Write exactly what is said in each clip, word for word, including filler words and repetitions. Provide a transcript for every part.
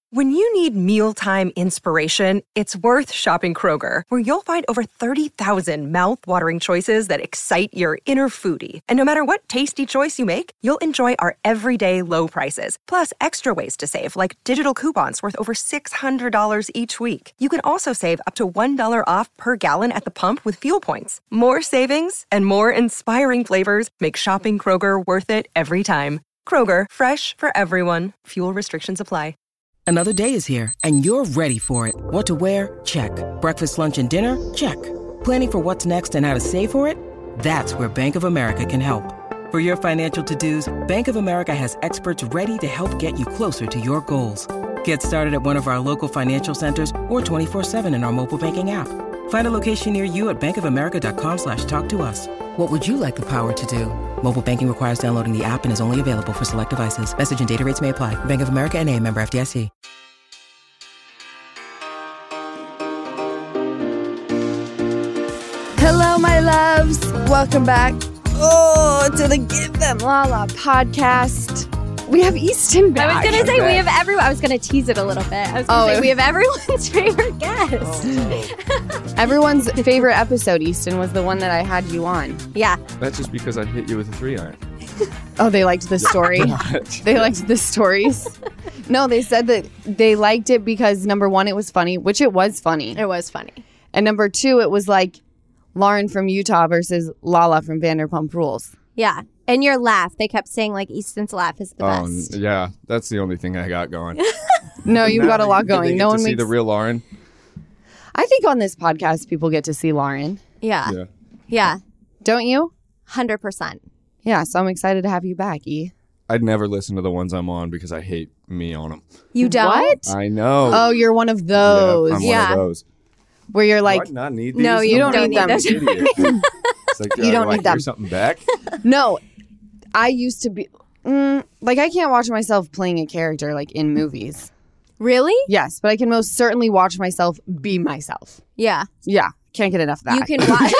When you need mealtime inspiration, it's worth shopping Kroger, where you'll find over thirty thousand mouth-watering choices that excite your inner foodie. And no matter what tasty choice you make, you'll enjoy our everyday low prices, plus extra ways to save, like digital coupons worth over six hundred dollars each week. You can also save up to one dollar off per gallon at the pump with fuel points. More savings and more inspiring flavors make shopping Kroger worth it every time. Kroger, fresh for everyone. Fuel restrictions apply. Another day is here, and you're ready for it. What to wear? Check. Breakfast, lunch, and dinner? Check. Planning for what's next and how to save for it? That's where Bank of America can help. For your financial to-dos, Bank of America has experts ready to help get you closer to your goals. Get started at one of our local financial centers or twenty-four seven in our mobile banking app. Find a location near you at bankofamerica.com slash talk to us. What would you like the power to do? Mobile banking requires downloading the app and is only available for select devices. Message and data rates may apply. Bank of America N A, member F D I C. Hello, my loves. Welcome back. Oh, to the Give Them Lala podcast. We have Easton back. I was going to say we have everyone. I was going to tease it a little bit. I was going to Oh. say we have everyone's favorite guest. Everyone's favorite episode, Easton, was the one that I had you on. Yeah. That's just because I hit you with a three iron. Oh, they liked the story. They liked the stories. No, they said that they liked it because, number one, it was funny, which it was funny. It was funny. And number two, it was like Lauren from Utah versus Lala from Vanderpump Rules. Yeah. And your laugh. They kept saying, like, Easton's laugh is the Oh, best. yeah. That's the only thing I got going. No, you've got a lot Did they going. get No to one see makes. the real Lauren. I think on this podcast, people get to see Lauren. Yeah. Yeah. Yeah. Don't you? one hundred percent. Yeah, so I'm excited to have you back, E. I'd never listen to the ones I'm on because I hate me on them. You don't? What? I know. Oh, you're one of those. Yeah, I'm Yeah. one of those. Where you're like, Do I not need these? No, you I'm don't not need an them. idiot. It's like, You uh, don't do I need them. hear something back? no, I used to be, mm, like, I can't watch myself playing a character, like, in movies. Really? Yes, but I can most certainly watch myself be myself. Yeah. Yeah, can't get enough of that. You can watch.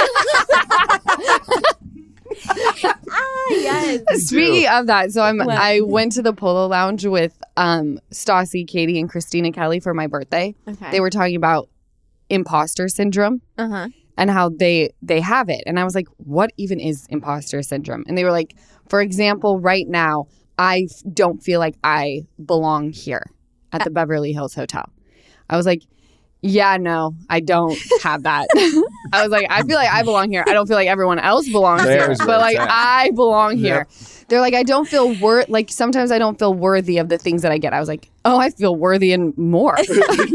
ah, yes. Speaking of that, so I'm What? I went to the Polo Lounge with um Stassi, Katie, and Christina Kelly for my birthday. Okay. They were talking about imposter syndrome Uh-huh. and how they they have it. And I was like, what even is imposter syndrome? And they were like, for example, right now, I f- don't feel like I belong here at the Beverly Hills Hotel. I was like, yeah, no, I don't have that. I was like, I feel like I belong here. I don't feel like everyone else belongs There's here, where but like it's at. I belong here. Yep. They're like, I don't feel wor like sometimes I don't feel worthy of the things that I get. I was like, oh, I feel worthy and more. You're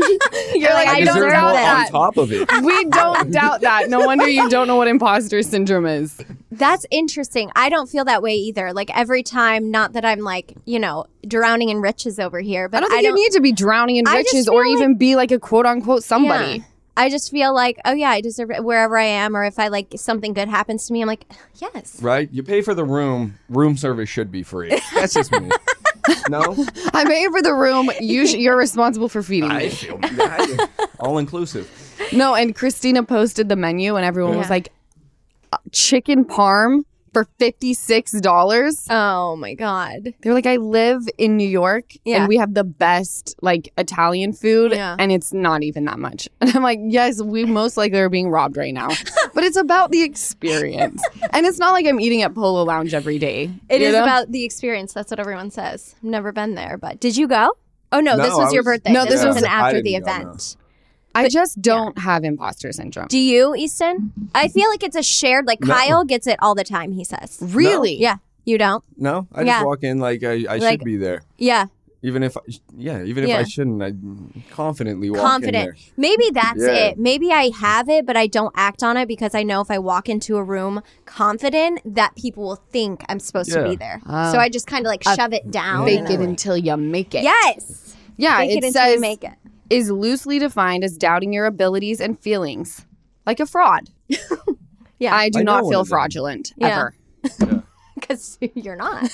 I like, I, deserve don't Deserve know more that. on top of it. We don't doubt that. No wonder you don't know what imposter syndrome is. That's interesting. I don't feel that way either. Like every time, not that I'm like, you know, drowning in riches over here, but I don't think you need to be drowning in I just riches or feel even be like a quote unquote somebody. Yeah. I just feel like, oh yeah, I deserve it wherever I am, or if I like something good happens to me, I'm like, yes. Right? You pay for the room. Room service should be free. That's just me. No? I'm paying for the room. You sh- you're responsible for feeding I me. feel all inclusive. No, and Christina posted the menu and everyone was Yeah. like, "Uh, chicken parm for fifty-six dollars. Oh my God. They're like, I live in New York Yeah. and we have the best like Italian food Yeah. and it's not even that much. And I'm like, yes, we most likely are being robbed right now. But it's about the experience. And it's not like I'm eating at Polo Lounge every day. It you is know? about the experience. That's what everyone says. I've never been there, but did you go? Oh no, No, this was I your was- birthday. No, this, this was was- an I after the didn't go, no. event. I just don't have imposter syndrome. Do you, Easton? I feel like it's a shared. Like No. Kyle gets it all the time. He says, Really? "Yeah, you don't." No, I just Yeah. walk in like I, I Like- should be there. Yeah, Even if, I, yeah, even if Yeah. I shouldn't, I confidently walk in confident. there. Maybe that's Yeah. it. Maybe I have it, but I don't act on it because I know if I walk into a room confident, that people will think I'm supposed to Yeah. be there. Oh. So I just kind of like shove it down. Fake and it I'm- until you make it. Yes. Yeah, Fake it, it until you says make it. is loosely defined as doubting your abilities and feelings, like a fraud. Yeah. I do I know not one feel of them. fraudulent Yeah. ever. Because you're not.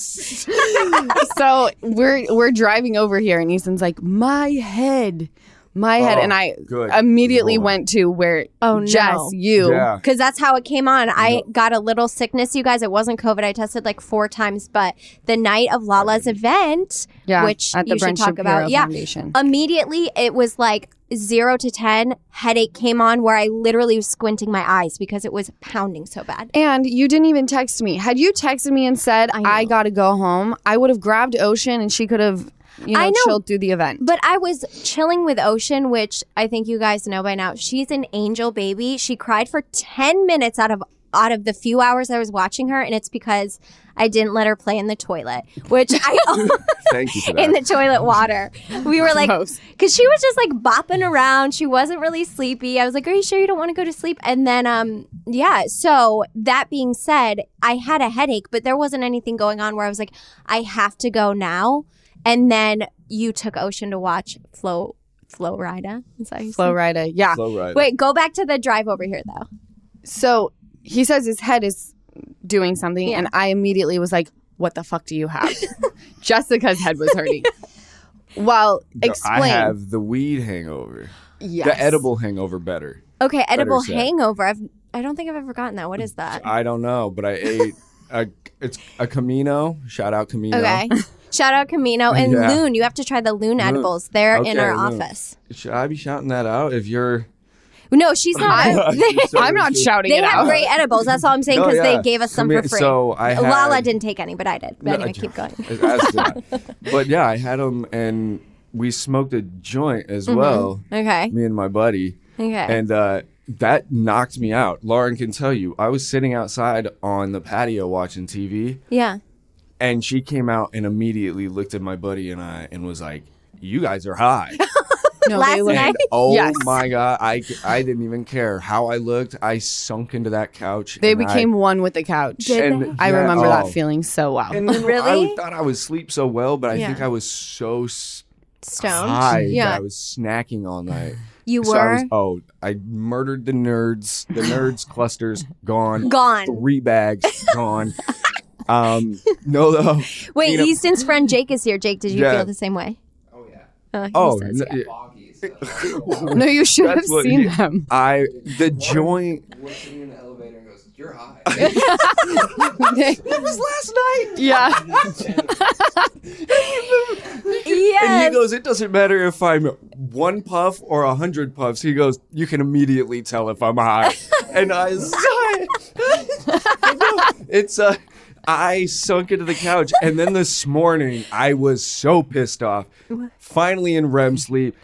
So we're we're driving over here, and Easton's like, my head, my head, Oh, and I good immediately Lord. went to where Oh, no. Jess, you. Yeah. Because that's how it came on. I got a little sickness, you guys. It wasn't COVID. I tested like four times. But the night of Lala's event, Yeah, which at the you should Brent talk Shapiro about, yeah, Foundation. immediately it was like zero to ten. Headache came on where I literally was squinting my eyes because it was pounding so bad. And you didn't even text me. Had you texted me and said, I know. I, gotta go home, I would have grabbed Ocean and she could have, you know, I know. chilled through the event. But I was chilling with Ocean, which I think you guys know by now. She's an angel baby. She cried for ten minutes out of out of the few hours I was watching her, and it's because I didn't let her play in the toilet, which I Thank you for that. in the toilet water. We were like, Gross. because she was just like bopping around. She wasn't really sleepy. I was like, are you sure you don't want to go to sleep? And then, um, yeah. So that being said, I had a headache, but there wasn't anything going on where I was like, I have to go now. And then you took Ocean to watch Flo, Flo Rida. Is that how you say it? Flow Rida. Yeah. Flow rider. Wait, go back to the drive over here though. So he says his head is doing something, Yeah. and I immediately was like, what the fuck do you have? Jessica's head was hurting. Well, No, explain. I have the weed hangover. Yes. The edible hangover better. Okay, edible said. hangover. I've I don't think I've ever gotten that. What is that? I don't know, but I ate a it's a Camino. Shout out Camino. Okay. Shout out Camino and Yeah. Loon. You have to try the Loon edibles. They're in Okay, our Loon. office. Should I be shouting that out if you're No, she's not. they I'm not shouting they it have out. great edibles. That's all I'm saying No, because yeah. they gave us some Cami- for free. so I had- Lala didn't take any, but I did. But No, anyway, I- keep going. as did I. But yeah, I had them and we smoked a joint as well. Okay. Me and my buddy. Okay. And uh, that knocked me out. Lauren can tell you, I was sitting outside on the patio watching T V, Yeah. and she came out and immediately looked at my buddy and I and was like, "You guys are high." No, Last they look- night? And oh Yes. my god, I, I didn't even care how I looked. I sunk into that couch. They and became I, one with the couch. Did and, I yeah, remember oh. that feeling so well. And then Really? I thought I would sleep so well, but I Yeah. think I was so s- Stoned. high Yeah. that I was snacking all night. You So I were was, oh, I murdered the nerds. The nerds clusters gone. gone. Three bags gone. Um, no, though. Wait, you know- Easton's friend Jake is here. Jake, did you Yeah. feel the same way? Oh yeah. Oh, he Oh, says, no, yeah. yeah. No, you should have That's what seen he- them. I the joint. We're sitting in the elevator and goes, "You're high." That was last night. Yeah. And he Yes. goes, "It doesn't matter if I'm one puff or a hundred puffs." He goes, "You can immediately tell if I'm high." And I was, it's uh, I sunk into the couch, and then this morning I was so pissed off. Finally in R E M sleep.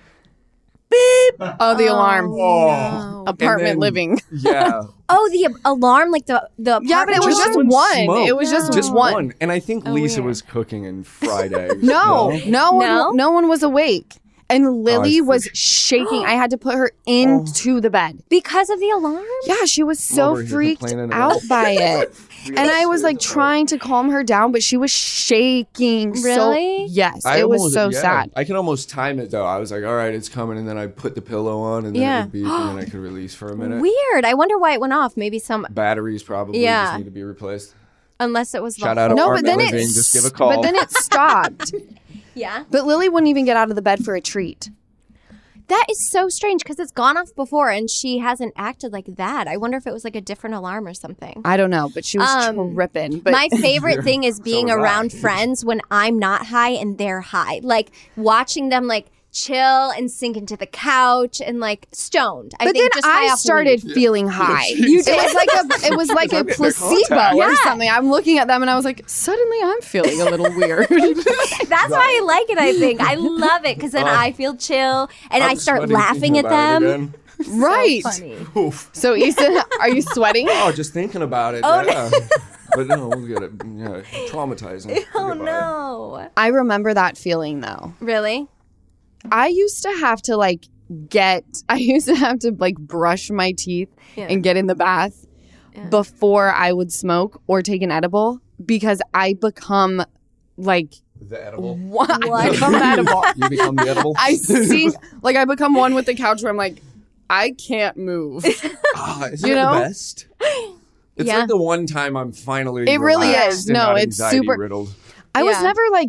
Oh, the alarm. Oh, Apartment and then- living. Yeah. Oh, the alarm, like the the Yeah, but it was Just just one one. smoke. It was just, Just one. one. And I think Oh, Lisa weird. was cooking in Friday. No, no, one, No? no one was awake. And Lily I was forget. shaking. I had to put her into the bed. because of the alarm. Yeah, she was so over here freaked complaining out about- by it. And I was like trying to calm her down, but she was shaking. So, Really? yes, I it was almost- so yeah, sad. I can almost time it though. I was like, all right, it's coming, and then I put the pillow on, and then Yeah. it would beep, and then I could release for a minute. Weird. I wonder why it went off. Maybe some, Batteries probably Yeah. just need to be replaced. unless it was the Shout out whole- No, but apartment then it living. Just give a call. But then it stopped. Yeah. But Lily wouldn't even get out of the bed for a treat. That is so strange because it's gone off before and she hasn't acted like that. I wonder if it was like a different alarm or something. I don't know, but she was Um, tripping. But My favorite thing is being was I. around friends when I'm not high and they're high. Like watching them like chill and sink into the couch and like stoned. I But think then just high I off started weed. feeling high. You It was like a it was like a Their placebo contact. or Yeah. something. I'm looking at them and I was like, suddenly I'm feeling a little weird. That's why I like it, I think. I love it because then I feel chill and I'm I start sweating laughing thinking at about it them. again. Right. Funny. Oof. So Easton, are you sweating? Oh, just thinking about it. Oh, yeah. But no, we'll get it. Yeah, traumatizing. Oh Goodbye. no. I remember that feeling though. Really? I used to have to like get I used to have to like brush my teeth Yeah. and get in the bath before I would smoke or take an edible because I become like The edible. what? I What? become edible. You become the edible. I sink like I become one with the couch where I'm like, I can't move. Ah, isn't You it know? the best? It's Yeah. like the one time I'm finally It really relaxed is. and No, not it's anxiety super- riddled. I was Yeah. never like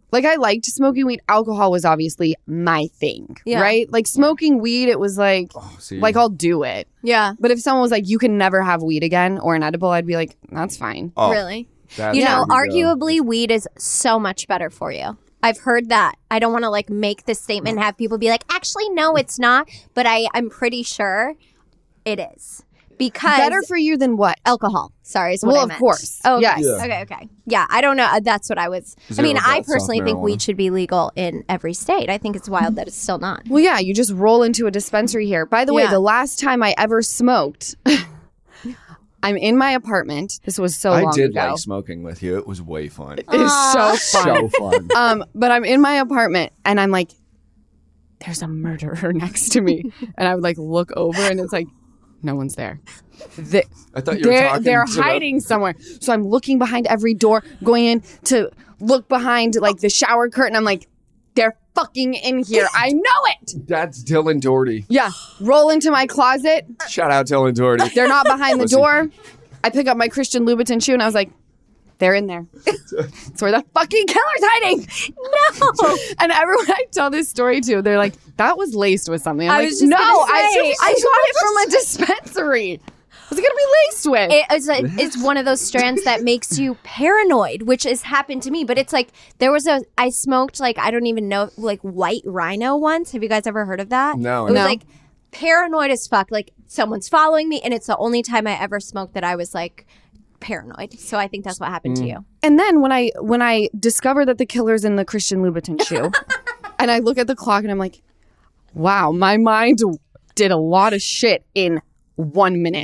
Like, I liked smoking weed. Alcohol was obviously my thing, Yeah. right? Like, smoking weed, it was like, Oh, see, like, I'll do it. Yeah. But if someone was like, you can never have weed again or an edible, I'd be like, that's fine. oh, Really? that's You know, where we go. arguably, weed is so much better for you. I've heard that. I don't want to like make this statement and have people be like, actually, no, it's not. But I, I'm pretty sure it is. Because Better for you than what? alcohol. Sorry, is what Well, I of meant. course. Oh, okay. Yes. Yeah. Okay, okay. Yeah, I don't know. Uh, That's what I was. I Zero mean, I butt, personally soft think marijuana. weed should be legal in every state. I think it's wild that it's still not. Well, yeah, you just roll into a dispensary here. By the way, Yeah. the last time I ever smoked, I'm in my apartment. This was so I long did ago. like smoking with you. It was way fun. It's so fun. So fun. Um, but I'm in my apartment and I'm like, there's a murderer next to me. And I would like look over and it's like, no one's there. They, I thought you were they're talking they're to the- hiding somewhere. So I'm looking behind every door, going in to look behind like the shower curtain. I'm like, they're fucking in here. I know it. That's Dylan Doherty. Yeah. Roll into my closet. Shout out Dylan Doherty. They're not behind the Pussy. door. I pick up my Christian Louboutin shoe and I was like, they're in there. That's where the fucking killer's hiding. No. And everyone I tell this story to, they're like, that was laced with something. I'm I like, was just no, gonna I, say. I got it from a dispensary. What's it going to be laced with? It, it's, a, it's one of those strands that makes you paranoid, which has happened to me. But it's like there was a I smoked like I don't even know like white rhino once. Have you guys ever heard of that? No. It was No. like paranoid as fuck. Like someone's following me, and it's the only time I ever smoked that I was like paranoid. So I think that's what happened to you. And then when I when I discover that the killer's in the Christian Louboutin shoe, and I look at the clock and I'm like, wow, my mind did a lot of shit in one minute.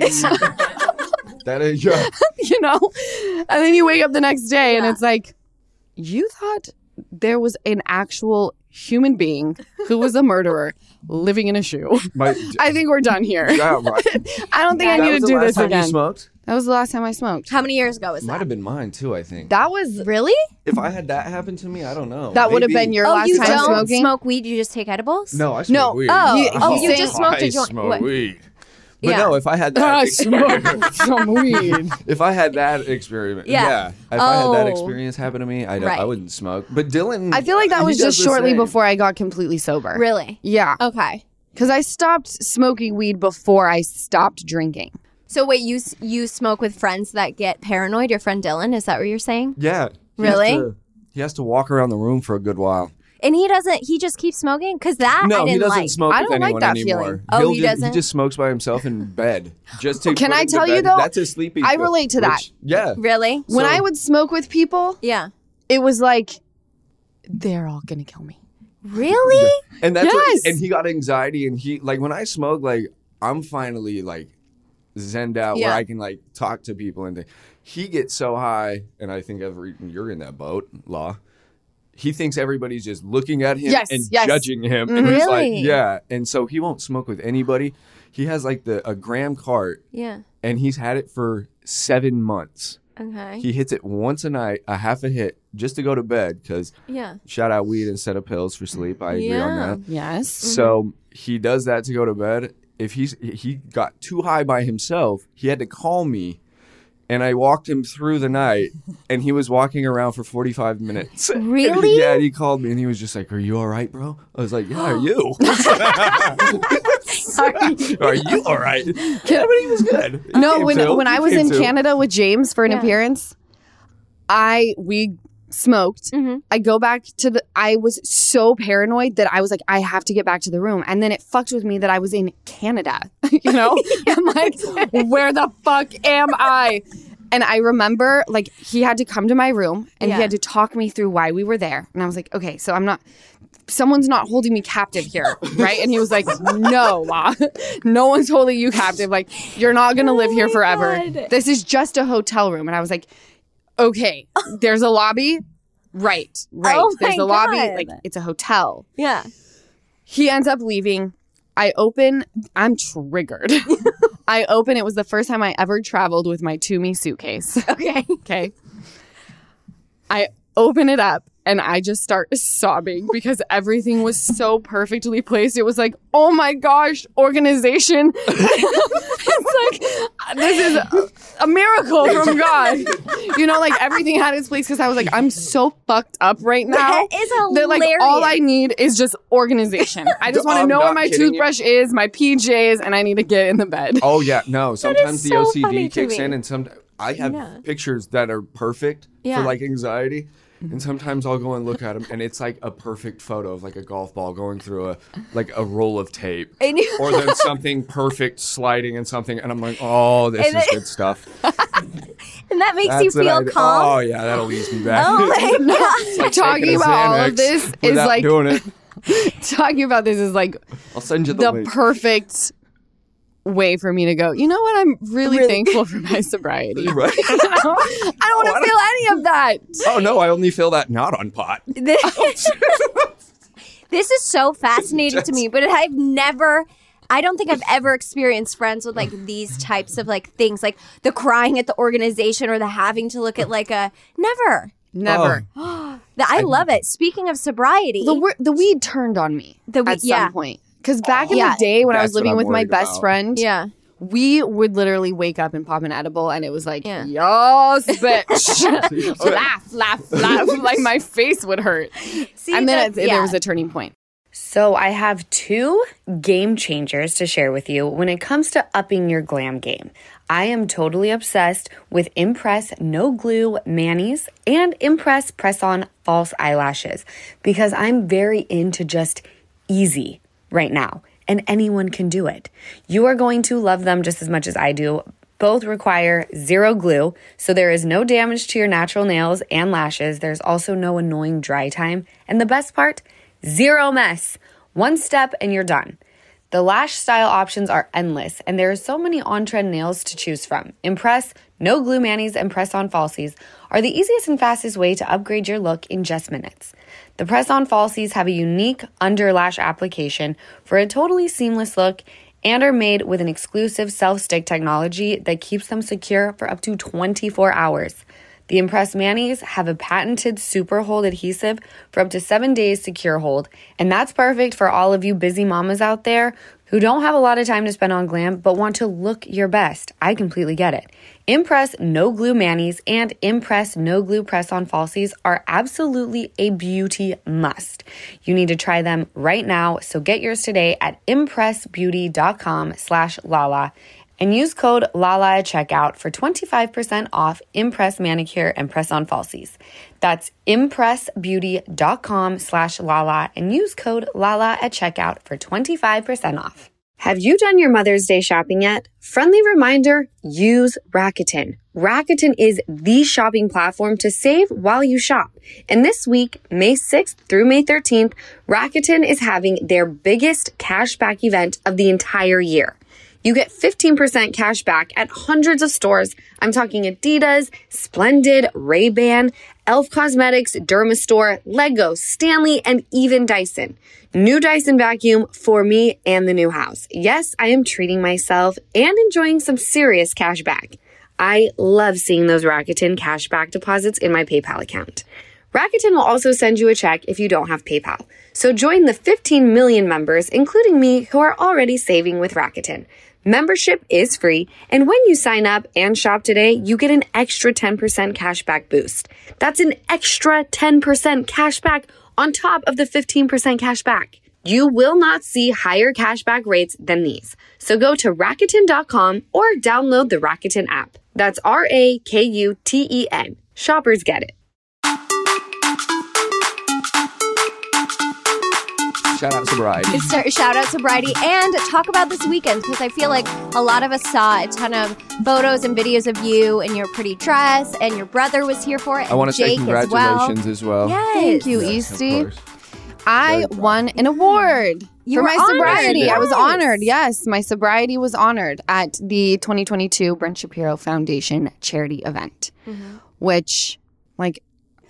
That is yeah. You know? And then you wake up the next day and it's like, you thought there was an actual human being who was a murderer living in a shoe. My, I think we're done here. yeah, right. I don't think I That need was to the do last this time again. You smoked? That was the last time I smoked. How many years ago was Might that? have been mine too. I think. That was Really? If I had that happen to me, I don't know. that would have Maybe. been your Oh, last you time don't smoking. smoke weed? You just take edibles? No, I smoke No. weed. Oh, He- oh, he's you saying- just smoked a I joint. smoke what? weed. But Yeah. no, if I had that, I ex- smoked some weed. if I had that experiment, Yeah. yeah, if I had that Oh. experience happen to me, I, don't- Right. I wouldn't smoke. But Dylan, I feel like that he was does just the shortly same. before I got completely sober. Really? Yeah. Okay. Because I stopped smoking weed before I stopped drinking. So wait, you s- you smoke with friends that get paranoid? Your friend Dylan? Is that what you're saying? Yeah, he has Really? to- He has to walk around the room for a good while. And he doesn't. He just keeps smoking because that I No, didn't he doesn't like. smoke I with don't like anyone that anymore. feeling. Oh, He'll he just, doesn't? He just smokes by himself in bed. Just to Can put I him to tell you, bed. though? That's his sleeping. I pill, relate to that. which- Yeah. Really? When So- I would smoke with people, Yeah. it was like, they're all going to kill me. Really? And that's Yes. what, and he got anxiety, and he like when I smoke, like I'm finally like zenned out Yeah. where I can like talk to people, and th- he gets so high, and I think every you're in that boat, Law. He thinks everybody's just looking at him Yes, and yes. judging him, and he's like, Really? yeah, and so he won't smoke with anybody. He has like the a gram cart, Yeah. and he's had it for seven months. Okay. He hits it once a night, a half a hit, just to go to bed. Because yeah. shout out weed instead of pills for sleep. I agree on Yeah. that. Yes. So he does that to go to bed. If he's he got too high by himself, he had to call me, and I walked him through the night. And he was walking around for forty-five minutes. Really? Yeah. And he called me, and he was just like, "Are you all right, bro?" I was like, "Yeah, are you? are you all right?" Yeah, but he was good. He No, came when to. when He I was came in to. Canada with James for an Yeah. appearance, I we smoked. Mhm. I go back to the. I was so paranoid that I was like, I have to get back to the room, and then it fucked with me that I was in Canada. You know, I'm like, where the fuck am I? And I remember, like, he had to come to my room and Yeah. he had to talk me through why we were there. And I was like, okay, so I'm not. Someone's not holding me captive here, right? And he was like, no, Ma. No one's holding you captive. Like, you're not going to live here forever. God. This is just a hotel room. And I was like, okay, there's a lobby. Right, right. Oh there's my a lobby. God. Like, it's a hotel. Yeah. He ends up leaving. I open, I'm triggered. I open, it was the first time I ever traveled with my Toomey suitcase. Okay. Okay. I open it up and I just start sobbing because everything was so perfectly placed. It was like, oh my gosh, organization. It's like, this is a, a miracle from God. You know, like everything had its place because I was like, I'm so fucked up right now. That is that like hilarious. all I need is just organization. I just want to I'm know where not my kidding you. toothbrush is, my P Js, and I need to get in the bed. Oh yeah, no. Sometimes the so O C funny D to kicks me. in, and some I have Yeah. pictures that are perfect Yeah. for like anxiety, and sometimes I'll go and look at them, and it's like a perfect photo of like a golf ball going through a like a roll of tape, And you- or then something perfect sliding and something, and I'm like, oh, this And is then- good stuff. And that makes you That's what feel I do. calm. Oh yeah, that'll ease me back. Oh my God. It's like Talking taking a about all of Xanax this is without like- doing it. Talking about this is like I'll send you the, the link. perfect way for me to go, you know what? I'm really, Really? thankful for my sobriety. Right? I don't want to Oh, I feel any of that. Oh no, I only feel that not on pot. This is so fascinating to me, but I've never, I don't think I've ever experienced friends with like these types of like things, like the crying at the organization or the having to look at like a, never. Never. The- I love it. Speaking of sobriety, The wor- the weed turned on me The weed- at some yeah. point. Because back in Yeah. the day when I That's was what living I'm with my worried best about. friend, yeah. we would literally wake up and pop an edible, and it was like, Yeah. yes, bitch. laugh, laugh, laugh. Like my face would hurt. See, And then that- it, yeah. there was a turning point. So I have two game changers to share with you when it comes to upping your glam game. I am totally obsessed with Impress No Glue Manis and Impress Press-On False Eyelashes because I'm very into just easy right now, and anyone can do it. You are going to love them just as much as I do. Both require zero glue, so there is no damage to your natural nails and lashes. There's also no annoying dry time. And the best part, zero mess. One step and you're done. The lash style options are endless, and there are so many on-trend nails to choose from. Impress, No Glue Manis, and Press-On Falsies are the easiest and fastest way to upgrade your look in just minutes. The Press-On Falsies have a unique under lash application for a totally seamless look and are made with an exclusive self-stick technology that keeps them secure for up to twenty-four hours. The Impress Manis have a patented super hold adhesive for up to seven days secure hold, and that's perfect for all of you busy mamas out there who don't have a lot of time to spend on glam but want to look your best. I completely get it. Impress No Glue Manis and Impress No Glue Press-On Falsies are absolutely a beauty must. You need to try them right now, so get yours today at impressbeauty.com slash Lala and use code LALA at checkout for twenty-five percent off Impress Manicure and Press-On Falsies. That's impressbeauty.com slash Lala and use code LALA at checkout for twenty-five percent off. Have you done your Mother's Day shopping yet? Friendly reminder, use Rakuten. Rakuten is the shopping platform to save while you shop. And this week, May sixth through May thirteenth, Rakuten is having their biggest cashback event of the entire year. You get fifteen percent cash back at hundreds of stores. I'm talking Adidas, Splendid, Ray-Ban, e l f Cosmetics, Dermastore, Lego, Stanley, and even Dyson. New Dyson vacuum for me and the new house. Yes, I am treating myself and enjoying some serious cash back. I love seeing those Rakuten cashback deposits in my PayPal account. Rakuten will also send you a check if you don't have PayPal. So join the fifteen million members, including me, who are already saving with Rakuten. Membership is free, and when you sign up and shop today, you get an extra ten percent cashback boost. That's an extra ten percent cashback on top of the fifteen percent cashback. You will not see higher cashback rates than these. So go to Rakuten dot com or download the Rakuten app. That's R A K U T E N. Shoppers get it. Shout out sobriety. Start- Shout out sobriety and talk about this weekend because I feel like a lot of us saw a ton of photos and videos of you in your pretty dress, and your brother was here for it. I want to say Jake as well. congratulations as well. Yes. Thank you, Of Easty. course. I won an award You for were my honored, sobriety. I was yes. honored. Yes, my sobriety was honored at the twenty twenty-two Brent Shapiro Foundation charity event, which, like,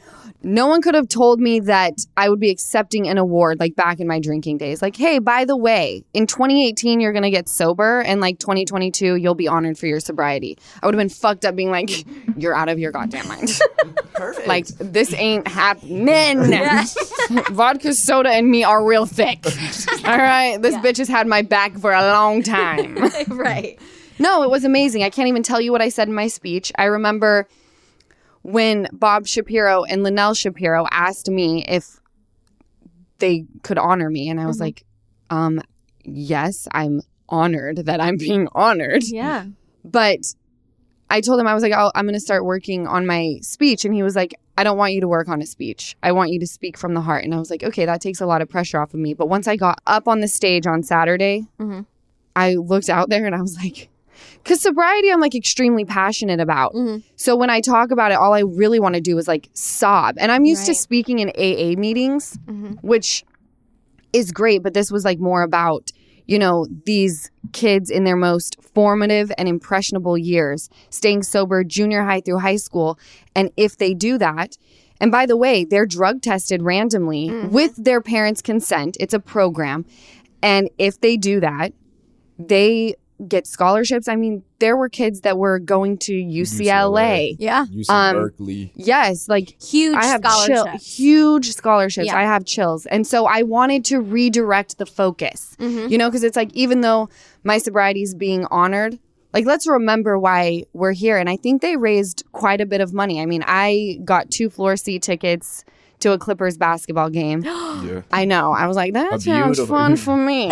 no one could have told me that I would be accepting an award like back in my drinking days. Like, hey, by the way, in twenty eighteen, you're going to get sober, and like twenty twenty-two, you'll be honored for your sobriety. I would have been fucked up being like, you're out of your goddamn mind. Perfect. Like, this ain't happening. Vodka, soda, and me are real thick. All right? This bitch has had my back for a long time. Right. No, it was amazing. I can't even tell you what I said in my speech. I remember when Bob Shapiro and Linnell Shapiro asked me if they could honor me. And I was mm-hmm. like, um, yes, I'm honored that I'm being honored. Yeah. But I told him, I was like, oh, I'm going to start working on my speech. And he was like, I don't want you to work on a speech. I want you to speak from the heart. And I was like, okay, that takes a lot of pressure off of me. But once I got up on the stage on Saturday, mm-hmm. I looked out there and I was like, because sobriety, I'm like extremely passionate about. Mm-hmm. So when I talk about it, all I really want to do is like sob. And I'm used right. to speaking in A A meetings, mm-hmm. which is great. But this was like more about, you know, these kids in their most formative and impressionable years, staying sober junior high through high school. And if they do that, and by the way, they're drug tested randomly mm-hmm. with their parents' consent. It's a program. And if they do that, they get scholarships. I mean, there were kids that were going to U C L A. U C L A. Yeah. U C um, Berkeley. Yes. Like huge I have scholarships. Chill, huge scholarships. Yeah. I have chills. And so I wanted to redirect the focus, mm-hmm. you know, because it's like, even though my sobriety is being honored, like, let's remember why we're here. And I think they raised quite a bit of money. I mean, I got two floor seat tickets to a Clippers basketball game. Yeah. I know. I was like, that sounds fun for me.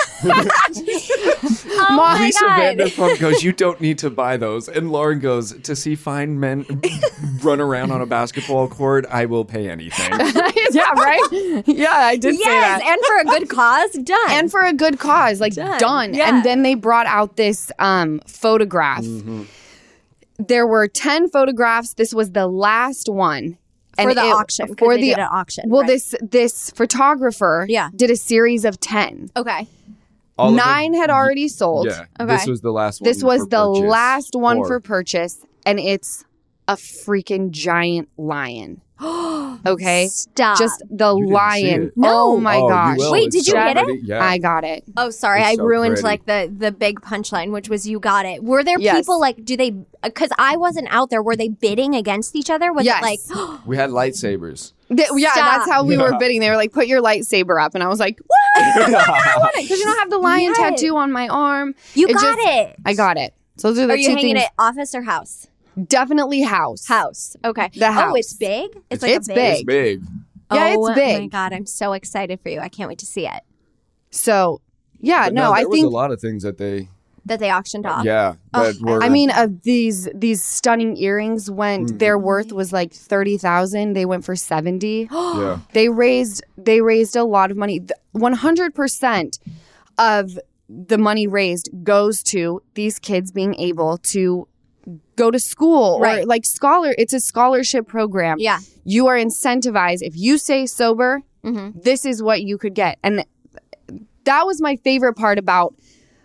Oh my Lisa God. Vanderpump goes, you don't need to buy those. And Lauren goes, to see fine men run around on a basketball court, I will pay anything. Yeah, right? Yeah, I did yes, say that. And for a good cause, done. And for a good cause, like done. done. Yeah. And then they brought out this um, photograph. Mm-hmm. There were ten photographs. This was the last one. For and the it, auction. For they the did an auction. Well, right. this this photographer yeah. did a series of ten. Okay. All Nine had already sold. Yeah. Okay. This was the last one. This was for the purchase, last one or... for purchase, and it's a freaking giant lion. Okay? Stop. Just the You didn't lion. see it. Oh No. my Oh, you gosh. will. Wait, It's did you so get it? pretty. Yeah. I got it. Oh, sorry. It's I so ruined pretty. like the the big punchline, which was you got it. Were there Yes. people like, do they, because I wasn't out there, were they bidding against each other? Was Yes. it like, We had lightsabers. Th- yeah, Stop. that's how we were bidding. They were like, put your lightsaber up. And I was like, what? I want it. Because you don't have the lion Yes. tattoo on my arm. you It got just- it? I got it. So those are the Are you two hanging things. it office or house? Definitely house. House. Okay. The Oh, house. it's big? It's like It's a big. It's big. Yeah, oh, it's big. Oh my God. I'm so excited for you. I can't wait to see it. So, yeah, But no, no, I there was think. a lot of things that they, That they auctioned off. yeah, that Oh, were. I mean, uh, these these stunning earrings went. Mm. Their worth was like thirty thousand. They went for seventy. yeah. They raised they raised a lot of money. One hundred percent of the money raised goes to these kids being able to go to school or Right. like scholar. It's a scholarship program. Yeah. You are incentivized. If you stay sober, Mm-hmm. this is what you could get. And that was my favorite part about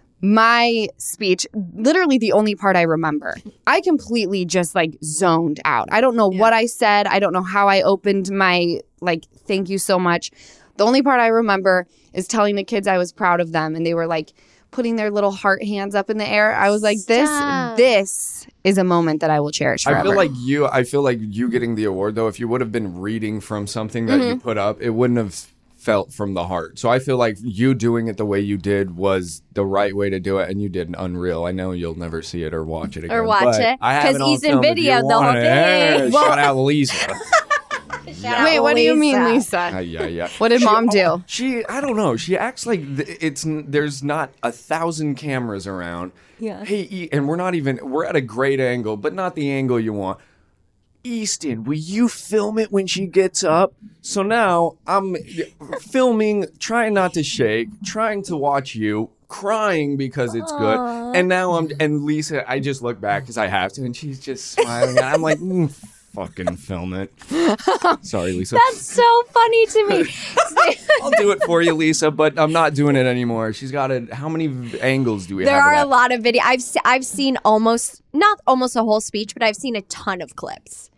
my speech. Literally the only part I remember. I completely just like zoned out. I don't know Yeah. what I said. I don't know how I opened my like, thank you so much. The only part I remember is telling the kids I was proud of them. And they were like putting their little heart hands up in the air. I was like, this, Stop. this is a moment that I will cherish forever. I feel like you. I feel like you getting the award though. If you would have been reading from something that Mm-hmm. you put up, it wouldn't have felt from the heart. So I feel like you doing it the way you did was the right way to do it, and you did unreal. I know you'll never see it or watch it again. Or watch but it, I have 'cause it on he's in film if video you the whole want it. day. Hey, shout out Lisa. Wait, what do you mean, Lisa? Uh, yeah, yeah. What did She- mom do? oh, She, I don't know. She acts like th- it's n- there's not a thousand cameras around. Yeah. Hey, E- and we're not even we're at a great angle, but not the angle you want. Easton, will you film it when she gets up? So now I'm filming, trying not to shake, trying to watch you, crying because it's good. And now I'm and Lisa, I just look back because I have to, and she's just smiling. And I'm like, mm, fucking film it. Sorry, Lisa. That's so funny to me. I'll do it for you, Lisa, but I'm not doing it anymore. She's got it. How many v- angles do we There have? are of a that? lot of video. I've se- I've seen almost not almost a whole speech, but I've seen a ton of clips.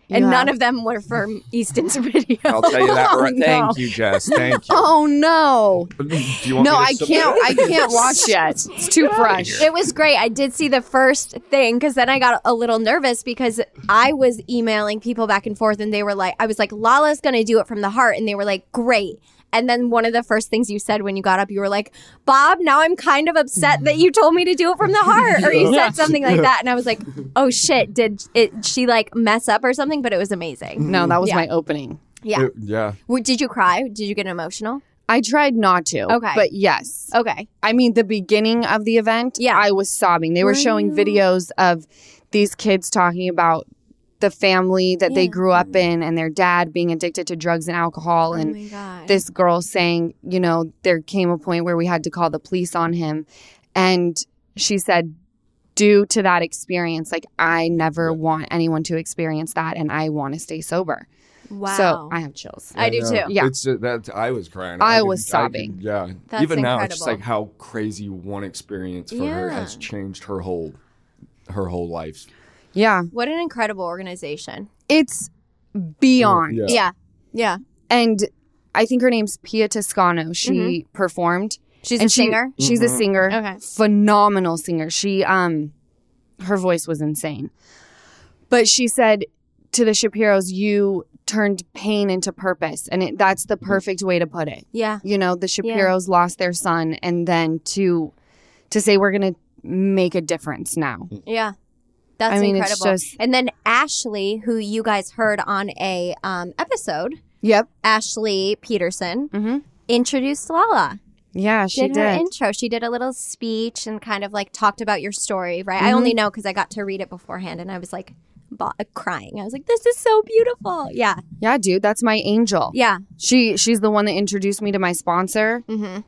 and Yeah. none of them were from Easton's video. I'll tell you that. Oh, right. no. Thank you, Jess. Thank you. Oh no. Do you want No, me to I submit? can't I can't watch yet. It's too fresh. It was great. I did see the first thing because then I got a little nervous because I was emailing people back and forth and they were like, I was like, Lala's going to do it from the heart. And they were like, great. And then one of the first things you said when you got up, you were like, Bob, now I'm kind of upset that you told me to do it from the heart. Or you said something like that. And I was like, oh shit, did it, she like mess up or something? But it was amazing. No, that was Yeah. my opening. Yeah. It- yeah. W- Did you cry? Did you get emotional? I tried not to. Okay. But yes. Okay. I mean, the beginning of the event, Yeah. I was sobbing. They were Were showing you? videos of these kids talking about the family that they Yeah. grew up in and their dad being addicted to drugs and alcohol. And oh my God. this girl saying, you know, there came a point where we had to call the police on him. And she said, due to that experience, like, I never want anyone to experience that and I want to stay sober. Wow. So I have chills. I do know. too. Yeah. It's uh, that I was crying. I could- was sobbing. could- yeah. That's Even now, it's just like incredible. how crazy one experience for her Yeah. has changed her whole, her whole life. Yeah. What an incredible organization. It's beyond. Yeah. Yeah. Yeah. And I think her name's Pia Toscano. She performed. She's and a she- singer. She's a singer. Okay. Phenomenal singer. She um her voice was insane. But she said to the Shapiros, you turned pain into purpose. And it, that's the perfect way to put it. Yeah. You know, the Shapiros lost their son and then to to say we're gonna make a difference now. Yeah. That's I mean, it's incredible. just- And then Ashley, who you guys heard on a um, episode, Yep. Ashley Peterson, Mhm. introduced Lala. Yeah, she did her did. intro. She did a little speech and kind of like talked about your story, right? Mm-hmm. I only know because I got to read it beforehand and I was like ba- crying. I was like, this is so beautiful. Yeah. Yeah, dude, that's my angel. Yeah. She she's the one that introduced me to my sponsor. Mm-hmm.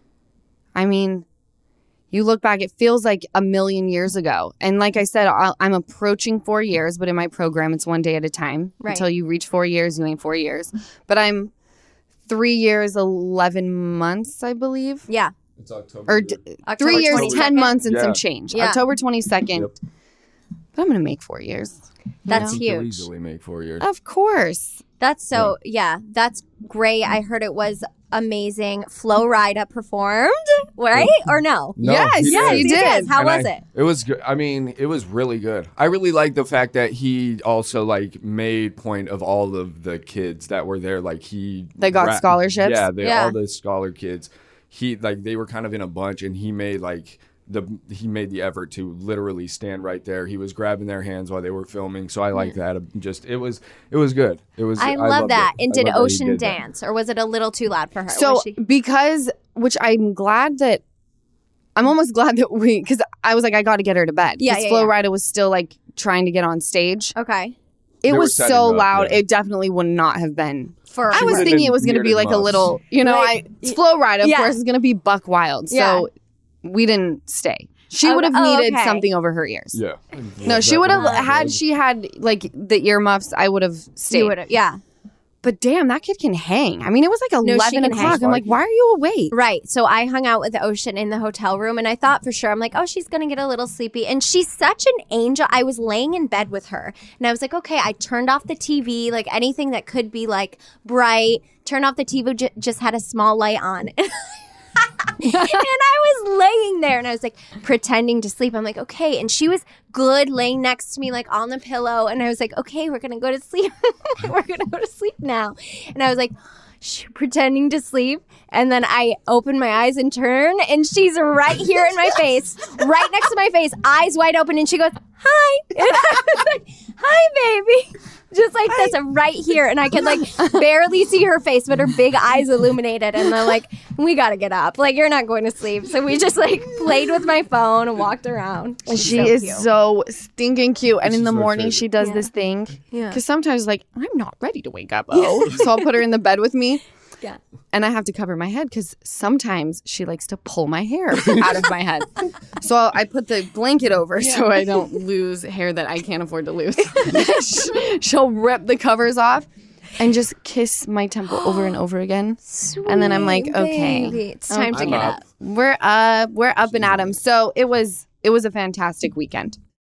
I mean, you look back, it feels like a million years ago. And like I said, I'll, I'm approaching four years, but in my program, it's one day at a time. Right. Until you reach four years, you ain't four years. But I'm three years, eleven months, I believe. Yeah. It's October. Or d- October three years, twenty-second. ten months, and Yeah. some change. Yeah. October twenty-second. Yep. But I'm going to make four years. That's You could huge. easily make four years. Of course. That's so, yeah, that's great. I heard it was amazing. Flo Rida performed, right? Or no? No, Yes, he yes, did. you he did. did. How And was I- it? It was good. I mean, it was really good. I really like the fact that he also like made point of all of the kids that were there. Like he They got ra- scholarships? Yeah, they, Yeah. all the scholar kids. He like they were kind of in a bunch, and he made like the he made the effort to literally stand right there. He was grabbing their hands while they were filming. So I like that. Just it was it was good. It was. I love loved that. it. And I did loved how he Ocean did that. dance, or was it a little too loud for her? So Was she- because, which I'm glad that, I'm almost glad that we, because I was like, I got to get her to bed. Yeah, 'Cause yeah, Flo yeah. Rida was still like trying to get on stage. okay. It They were was setting so up, loud. yeah. It definitely would not have been. For I was would've thinking been it was going to be weird like a as little, you know, Right. I it's Flo Rida, of Yeah. course, is going to be buck wild. So we didn't stay. She Oh, would have oh, needed okay. something over her ears. Yeah. No, she would have had she had like the earmuffs. I would have you stayed. would have, yeah. But damn, that kid can hang. I mean, it was like No, she eleven can o'clock. hang. I'm like, why are you awake? Right. So I hung out with Ocean in the hotel room and I thought for sure, I'm like, oh, she's going to get a little sleepy. And she's such an angel. I was laying in bed with her and I was like, okay, I turned off the T V, like anything that could be like bright, turned off the T V, j- just had a small light on. And I was laying there and I was like pretending to sleep. I'm like, okay. And she was good laying next to me, like on the pillow. And I was like, okay, we're going to go to sleep. We're going to go to sleep now. And I was like, sh- pretending to sleep. And then I open my eyes and turn and she's right here in my face, right next to my face, eyes wide open. And she goes, hi. And I was like, hi, baby. Just like this, right here. And I could like barely see her face, but her big eyes illuminated. And they're like, we got to get up. Like, you're not going to sleep. So we just like played with my phone and walked around. She's She so is cute. so stinking cute. And in She's the my morning, favorite. she does Yeah. this thing. Yeah. Because sometimes, like, I'm not ready to wake up. Oh, so I'll put her in the bed with me. Yeah. And I have to cover my head because sometimes she likes to pull my hair out of my head. So I'll, I put the blanket over so I don't lose hair that I can't afford to lose. She'll rip the covers off and just kiss my temple over and over again. And then I'm like, Sweet okay, baby. It's time to I'm get up. up. we're up, we're up and at 'em. So it was, it was a fantastic weekend.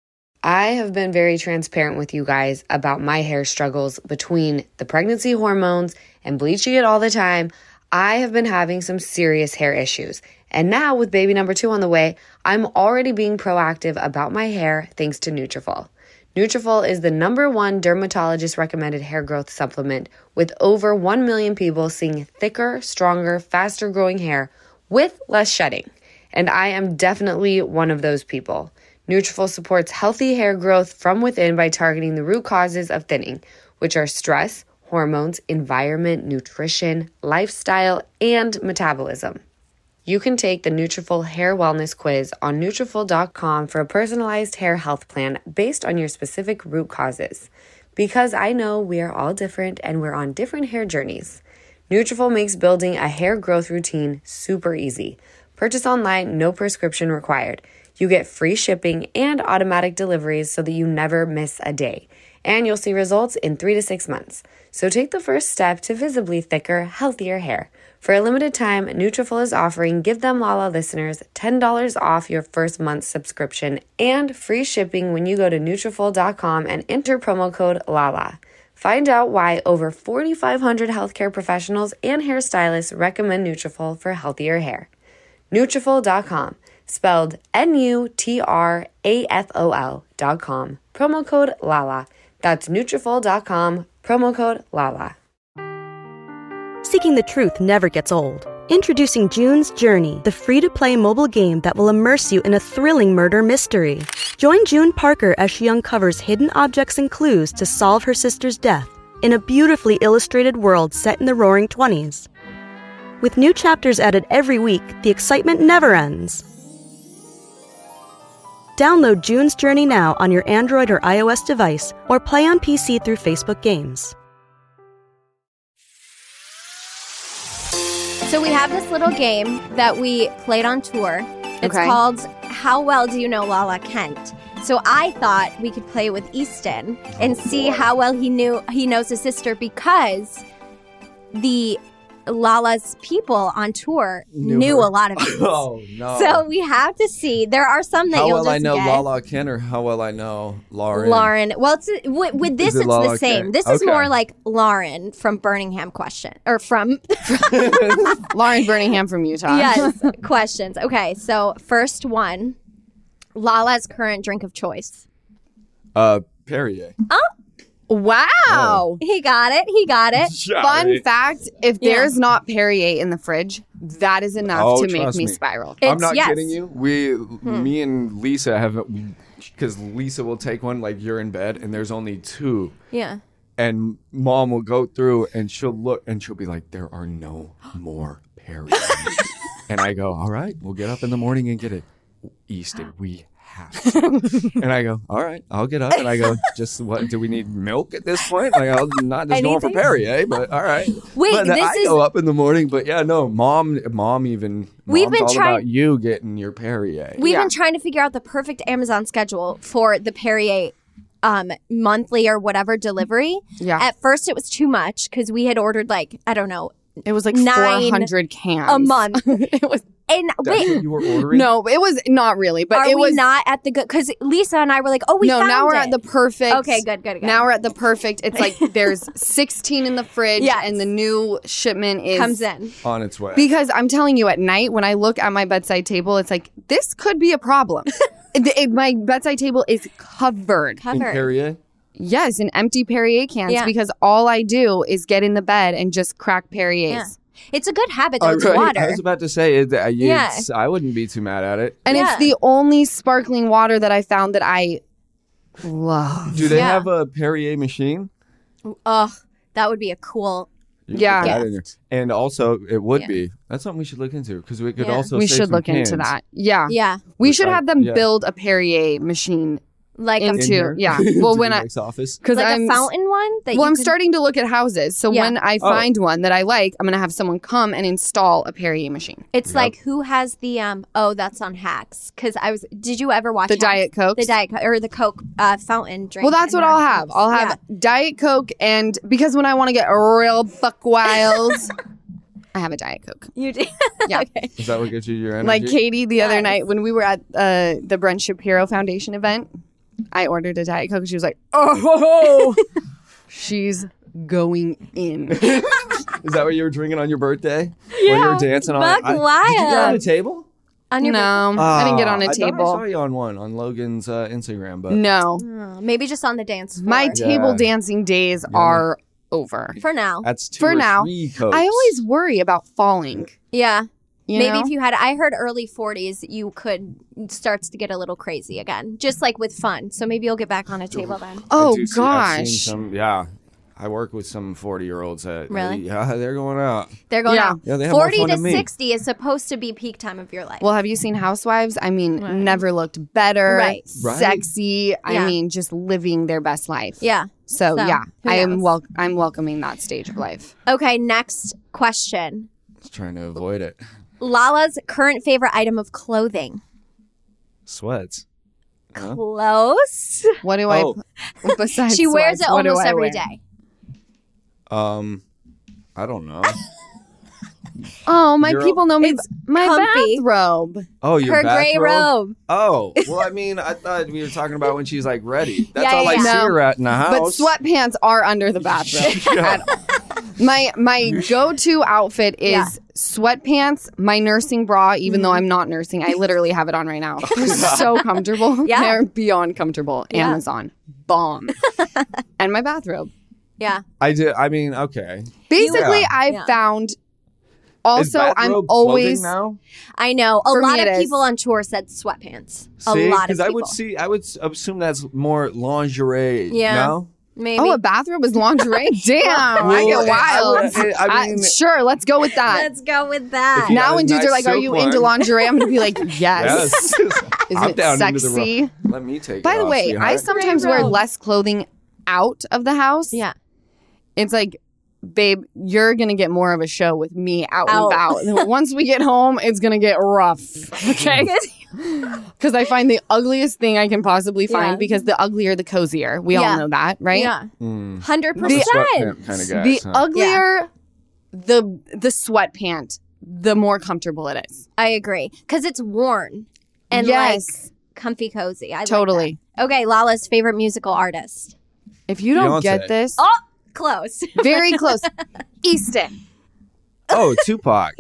I have been very transparent with you guys about my hair struggles between the pregnancy hormones and bleaching it all the time. I have been having some serious hair issues. And now with baby number two on the way, I'm already being proactive about my hair thanks to Nutrafol. Nutrafol is the number one dermatologist recommended hair growth supplement with over one million people seeing thicker, stronger, faster growing hair with less shedding. And I am definitely one of those people. Nutrafol supports healthy hair growth from within by targeting the root causes of thinning, which are stress, hormones, environment, nutrition, lifestyle, and metabolism. You can take the Nutrafol Hair Wellness Quiz on Nutrafol dot com for a personalized hair health plan based on your specific root causes. Because I know we are all different and we're on different hair journeys. Nutrafol makes building a hair growth routine super easy. Purchase online, no prescription required. You get free shipping and automatic deliveries so that you never miss a day. And you'll see results in three to six months. So take the first step to visibly thicker, healthier hair. For a limited time, Nutrafol is offering Give Them Lala listeners ten dollars off your first month's subscription and free shipping when you go to Nutrafol dot com and enter promo code LALA. Find out why over forty-five hundred healthcare professionals and hairstylists recommend Nutrafol for healthier hair. Nutrafol dot com, spelled N U T R A F O L dot com, promo code LALA. That's Nutrafol dot com, promo code LALA. Seeking the truth never gets old. Introducing June's Journey, the free-to-play mobile game that will immerse you in a thrilling murder mystery. Join June Parker as she uncovers hidden objects and clues to solve her sister's death in a beautifully illustrated world set in the Roaring Twenties. With new chapters added every week, the excitement never ends. Download June's Journey now on your Android or iOS device or play on P C through Facebook Games. So we have this little game that we played on tour. It's Okay. called How Well Do You Know Lala Kent? So I thought we could play with Easton and see how well he knew he knows his sister, because the Lala's people on tour Knew knew, her. a lot of these. Oh no! So we have to see. There are some that how you'll well just I know get. Lala Ken, or how well I know Lauren? Lauren. Well, it's, with, with this, Is it it's Lala the same. Ken? This is Okay. more like Lauren from Birmingham question. Or from, Lauren Birmingham from Utah. yes, questions. Okay, so first one. Lala's current drink of choice. Uh, Perrier. Wow. He got it. He got it. Fun fact, if Yeah. there's not Perrier in the fridge, that is enough Oh, to make trust me me. spiral. I'm It's- not yes. kidding you. We, me and Lisa have, because Lisa will take one like you're in bed and there's only two, Yeah. and Mom will go through and she'll look and she'll be like, "There are no more Perrier," and I go, "All right, we'll get up in the morning and get it." Easton, we have to. And I go, "All right, I'll get up." And I go, "Just what? Do we need milk at this point?" Like, I'm not just going for Anything? Perrier, but all right. Wait, but this I is- go up in the morning, but yeah, no, mom, mom even. We've mom's been all trying- about you getting your Perrier. We've Yeah. been trying to figure out the perfect Amazon schedule for the Perrier um, monthly or whatever delivery. Yeah. At first, it was too much because we had ordered like, I don't know, It was like Nine four hundred cans. a month. It was And That's wait, what you were ordering. no, it was not really, but are it we was not at the good? Because Lisa and I were like, oh, we no. found Now we're it. at the perfect. Okay, good, good, good. Now we're at the perfect. It's like there's sixteen in the fridge, Yes. and the new shipment is comes in. on its way. Because I'm telling you, at night when I look at my bedside table, it's like this could be a problem. It- it- my bedside table is covered. in Covered. Perrier. Yes, in empty Perrier cans Yeah. because all I do is get in the bed and just crack Perriers. Yeah. It's a good habit though. Uh, It's right, water. I was about to say it. uh, Yeah. it's- I wouldn't be too mad at it. And Yeah. it's the only sparkling water that I found that I love. Do they Yeah. have a Perrier machine? Ugh, that would be a cool. You Yeah. put that in there. And also, it would Yeah. be. That's something we should look into because we could Yeah. also. We save should some look into cans. that. Yeah. Yeah, We Which should I- have them yeah. build a Perrier machine like In- a, In to- here? yeah. To Well, when I- Mike's office. because like I'm a fountain one. That well, you I'm could- starting to look at houses. So Yeah. when I Oh. find one that I like, I'm gonna have someone come and install a Perrier machine. It's Yep. like who has the um? Oh, that's on Hacks. Because I was. Did you ever watch The Hacks? Diet Coke. The Diet Co- or the Coke uh, fountain drink? Well, that's in what our I'll have. house. I'll have Yeah. Diet Coke, and because when I want to get real buck wild, I have a Diet Coke. You do. Yeah. Okay. Is that what gives you your energy? Like Katie the other Yes. night when we were at uh, the Brent Shapiro Foundation event. I ordered a Diet Coke. She was like, oh, she's going in. Is that what you were drinking on your birthday? Yeah. When you were dancing on Buck I, wild. Did you get on a table? On your no, I didn't get on a Ah, I table. thought I saw you on one on Logan's uh, Instagram, but No. Oh, maybe just on the dance floor. My table Yeah. dancing days are over. For now. that's two For or now. three Cokes. I always worry about falling. Yeah. You Maybe know? if you had, I heard early forties, you could, starts to get a little crazy again, just like with fun. So maybe you'll get back on a table then. I Oh, do see- I've seen gosh. some, yeah. I work with some forty-year-olds that Really? yeah, they're going out. They're going Yeah. out. Yeah, they have more forty fun to than me. sixty is supposed to be peak time of your life. Well, have you seen Housewives? I mean, never looked better. Right. Right. Sexy. I Yeah. mean, just living their best life. yeah. So, So, yeah, who I am knows? wel- I'm welcoming that stage of life. Okay, next question. Just trying to avoid it. Lala's current favorite item of clothing. Sweats. Huh? Close. What do Oh. I besides She wears sweats, it what do almost I every wear? day. Um, I don't know. Oh, my You're- people know me. It's My comfy. bathrobe. Oh, your Her gray bathrobe? robe. Oh, well, I mean, I thought we were talking about when she's like ready. That's Yeah, all yeah, I yeah. see No. her at in the But house. sweatpants are under the bathrobe. At- my my go-to outfit is Yeah. sweatpants, my nursing bra, even though I'm not nursing. I literally have it on right now. It's so comfortable. Yeah. They're beyond comfortable. Yeah. Amazon. Bomb. And my bathrobe. Yeah. I do. I mean, okay. Basically, Yeah. I've Yeah. found Is also I'm bathrobe always clothing now? I know. A For me lot it of is. people on tour said sweatpants. See? A lot of people. I would see. I would s- assume that's more lingerie. Yeah. No? Maybe. Oh, a bathrobe is lingerie? Damn, I Well, get I wild. would- I I- mean- sure, let's go with that. Let's go with that. If you- Now got when a dudes are nice like, "Are you silk into one." lingerie?" I'm gonna be like, "Yes." Yes. Isn't I'm it down into the sexy? ro- Let me take By it the off, way, I sweetheart. sometimes wear robe. less clothing out of the house. Yeah. It's like, babe, you're gonna get more of a show with me out, Out. and about. Once we get home, it's gonna get rough. Okay. Because I find the ugliest thing I can possibly find Yeah. because the uglier, the cozier. We Yeah. all know that, right? Yeah. Mm. Hundred I'm a percent. sweatpant kind of guy. The so. uglier the the sweatpant, the more comfortable it is. I agree. Because it's worn and Yes. like comfy cozy. I like Totally. that. Okay, Lala's favorite musical artist. If you don't Beyonce. get this, Oh, close. very close. Easton. Oh, Tupac.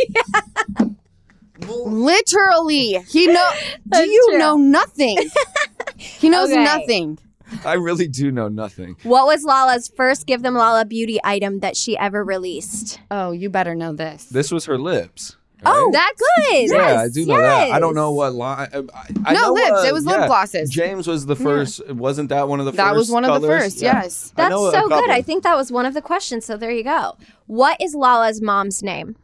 Literally. He know Do That's you true. know nothing? He knows Okay. nothing. I really do know nothing. What was Lala's first Give Them Lala beauty item that she ever released? Oh, you better know this. This was her lips. Oh, right? that's good. yeah, Yes, I do know that. I don't yes. know what line. I, I No, know, lips. uh, It was lip yeah, glosses. James was the first. Wasn't that one of the first? That was one of the colors? first, Yeah. yes. I That's know a so good. couple. I think that was one of the questions. So there you go. What is Lala's mom's name?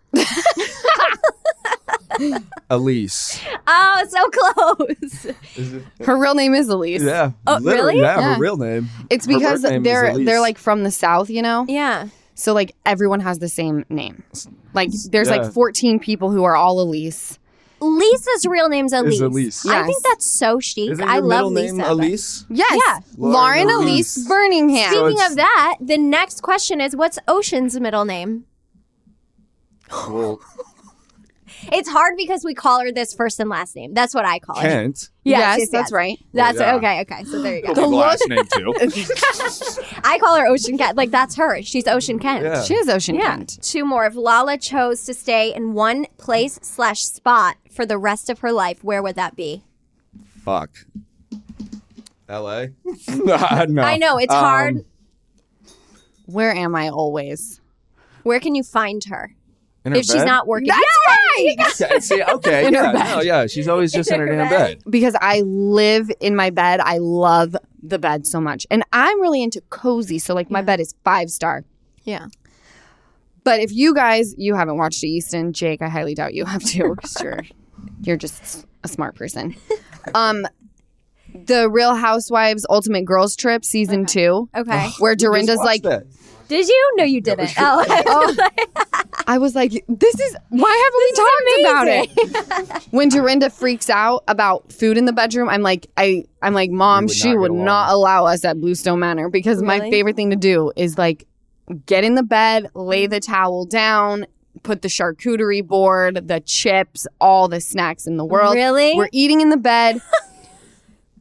Elise. Oh, so close. Her real name is Elise. Yeah. Oh, literally, really? Yeah, Yeah. her real name. It's Her because birth name is they're Elise. they're like from the South, you know? Yeah. So like everyone has the same name. Like there's Yeah. like fourteen people who are all Elise. Lisa's real name's Elise. Elise. I Yes. think that's so chic. Isn't I your love middle Lisa. name but- Elise? Yes. Yeah. Lauren, Lauren Elise, Elise. Birmingham. So Speaking it's- of that, the next question is what's Ocean's middle name? Well, It's hard because we call her this first and last name. That's what I call her. Kent. yes, that's right. That's Yeah. okay. Okay, so there you go. The last name too. I call her Ocean Kent. Like that's her. She's Ocean Kent. Yeah. She is Ocean Yeah. Kent. Two more. If Lala chose to stay in one place slash spot for the rest of her life, where would that be? Fuck. L A. no. I know it's Um, hard. Where am I always? Where can you find her in her if she's bed? not working? That's right. Okay, see, okay, In her yeah, bed. no, yeah, she's always just in her In her damn bed. bed. Because I live in my bed. I love the bed so much. And I'm really into cozy. So like my bed is five star. Yeah. But if you guys, you haven't watched Easton, Jake, I highly doubt you have to because you're, you're just a smart person. Um, the Real Housewives Ultimate Girls Trip season two, Okay. where Just Dorinda's watch like, that. Did you? No, you didn't. Oh, oh, I was like, this is, why haven't we talked about it? When Dorinda freaks out about food in the bedroom, I'm like, I, I'm like, Mom, would she not would get along. not allow us at Bluestone Manor because my Really? favorite thing to do is like get in the bed, lay the towel down, put the charcuterie board, the chips, all the snacks in the world. Really? We're eating in the bed.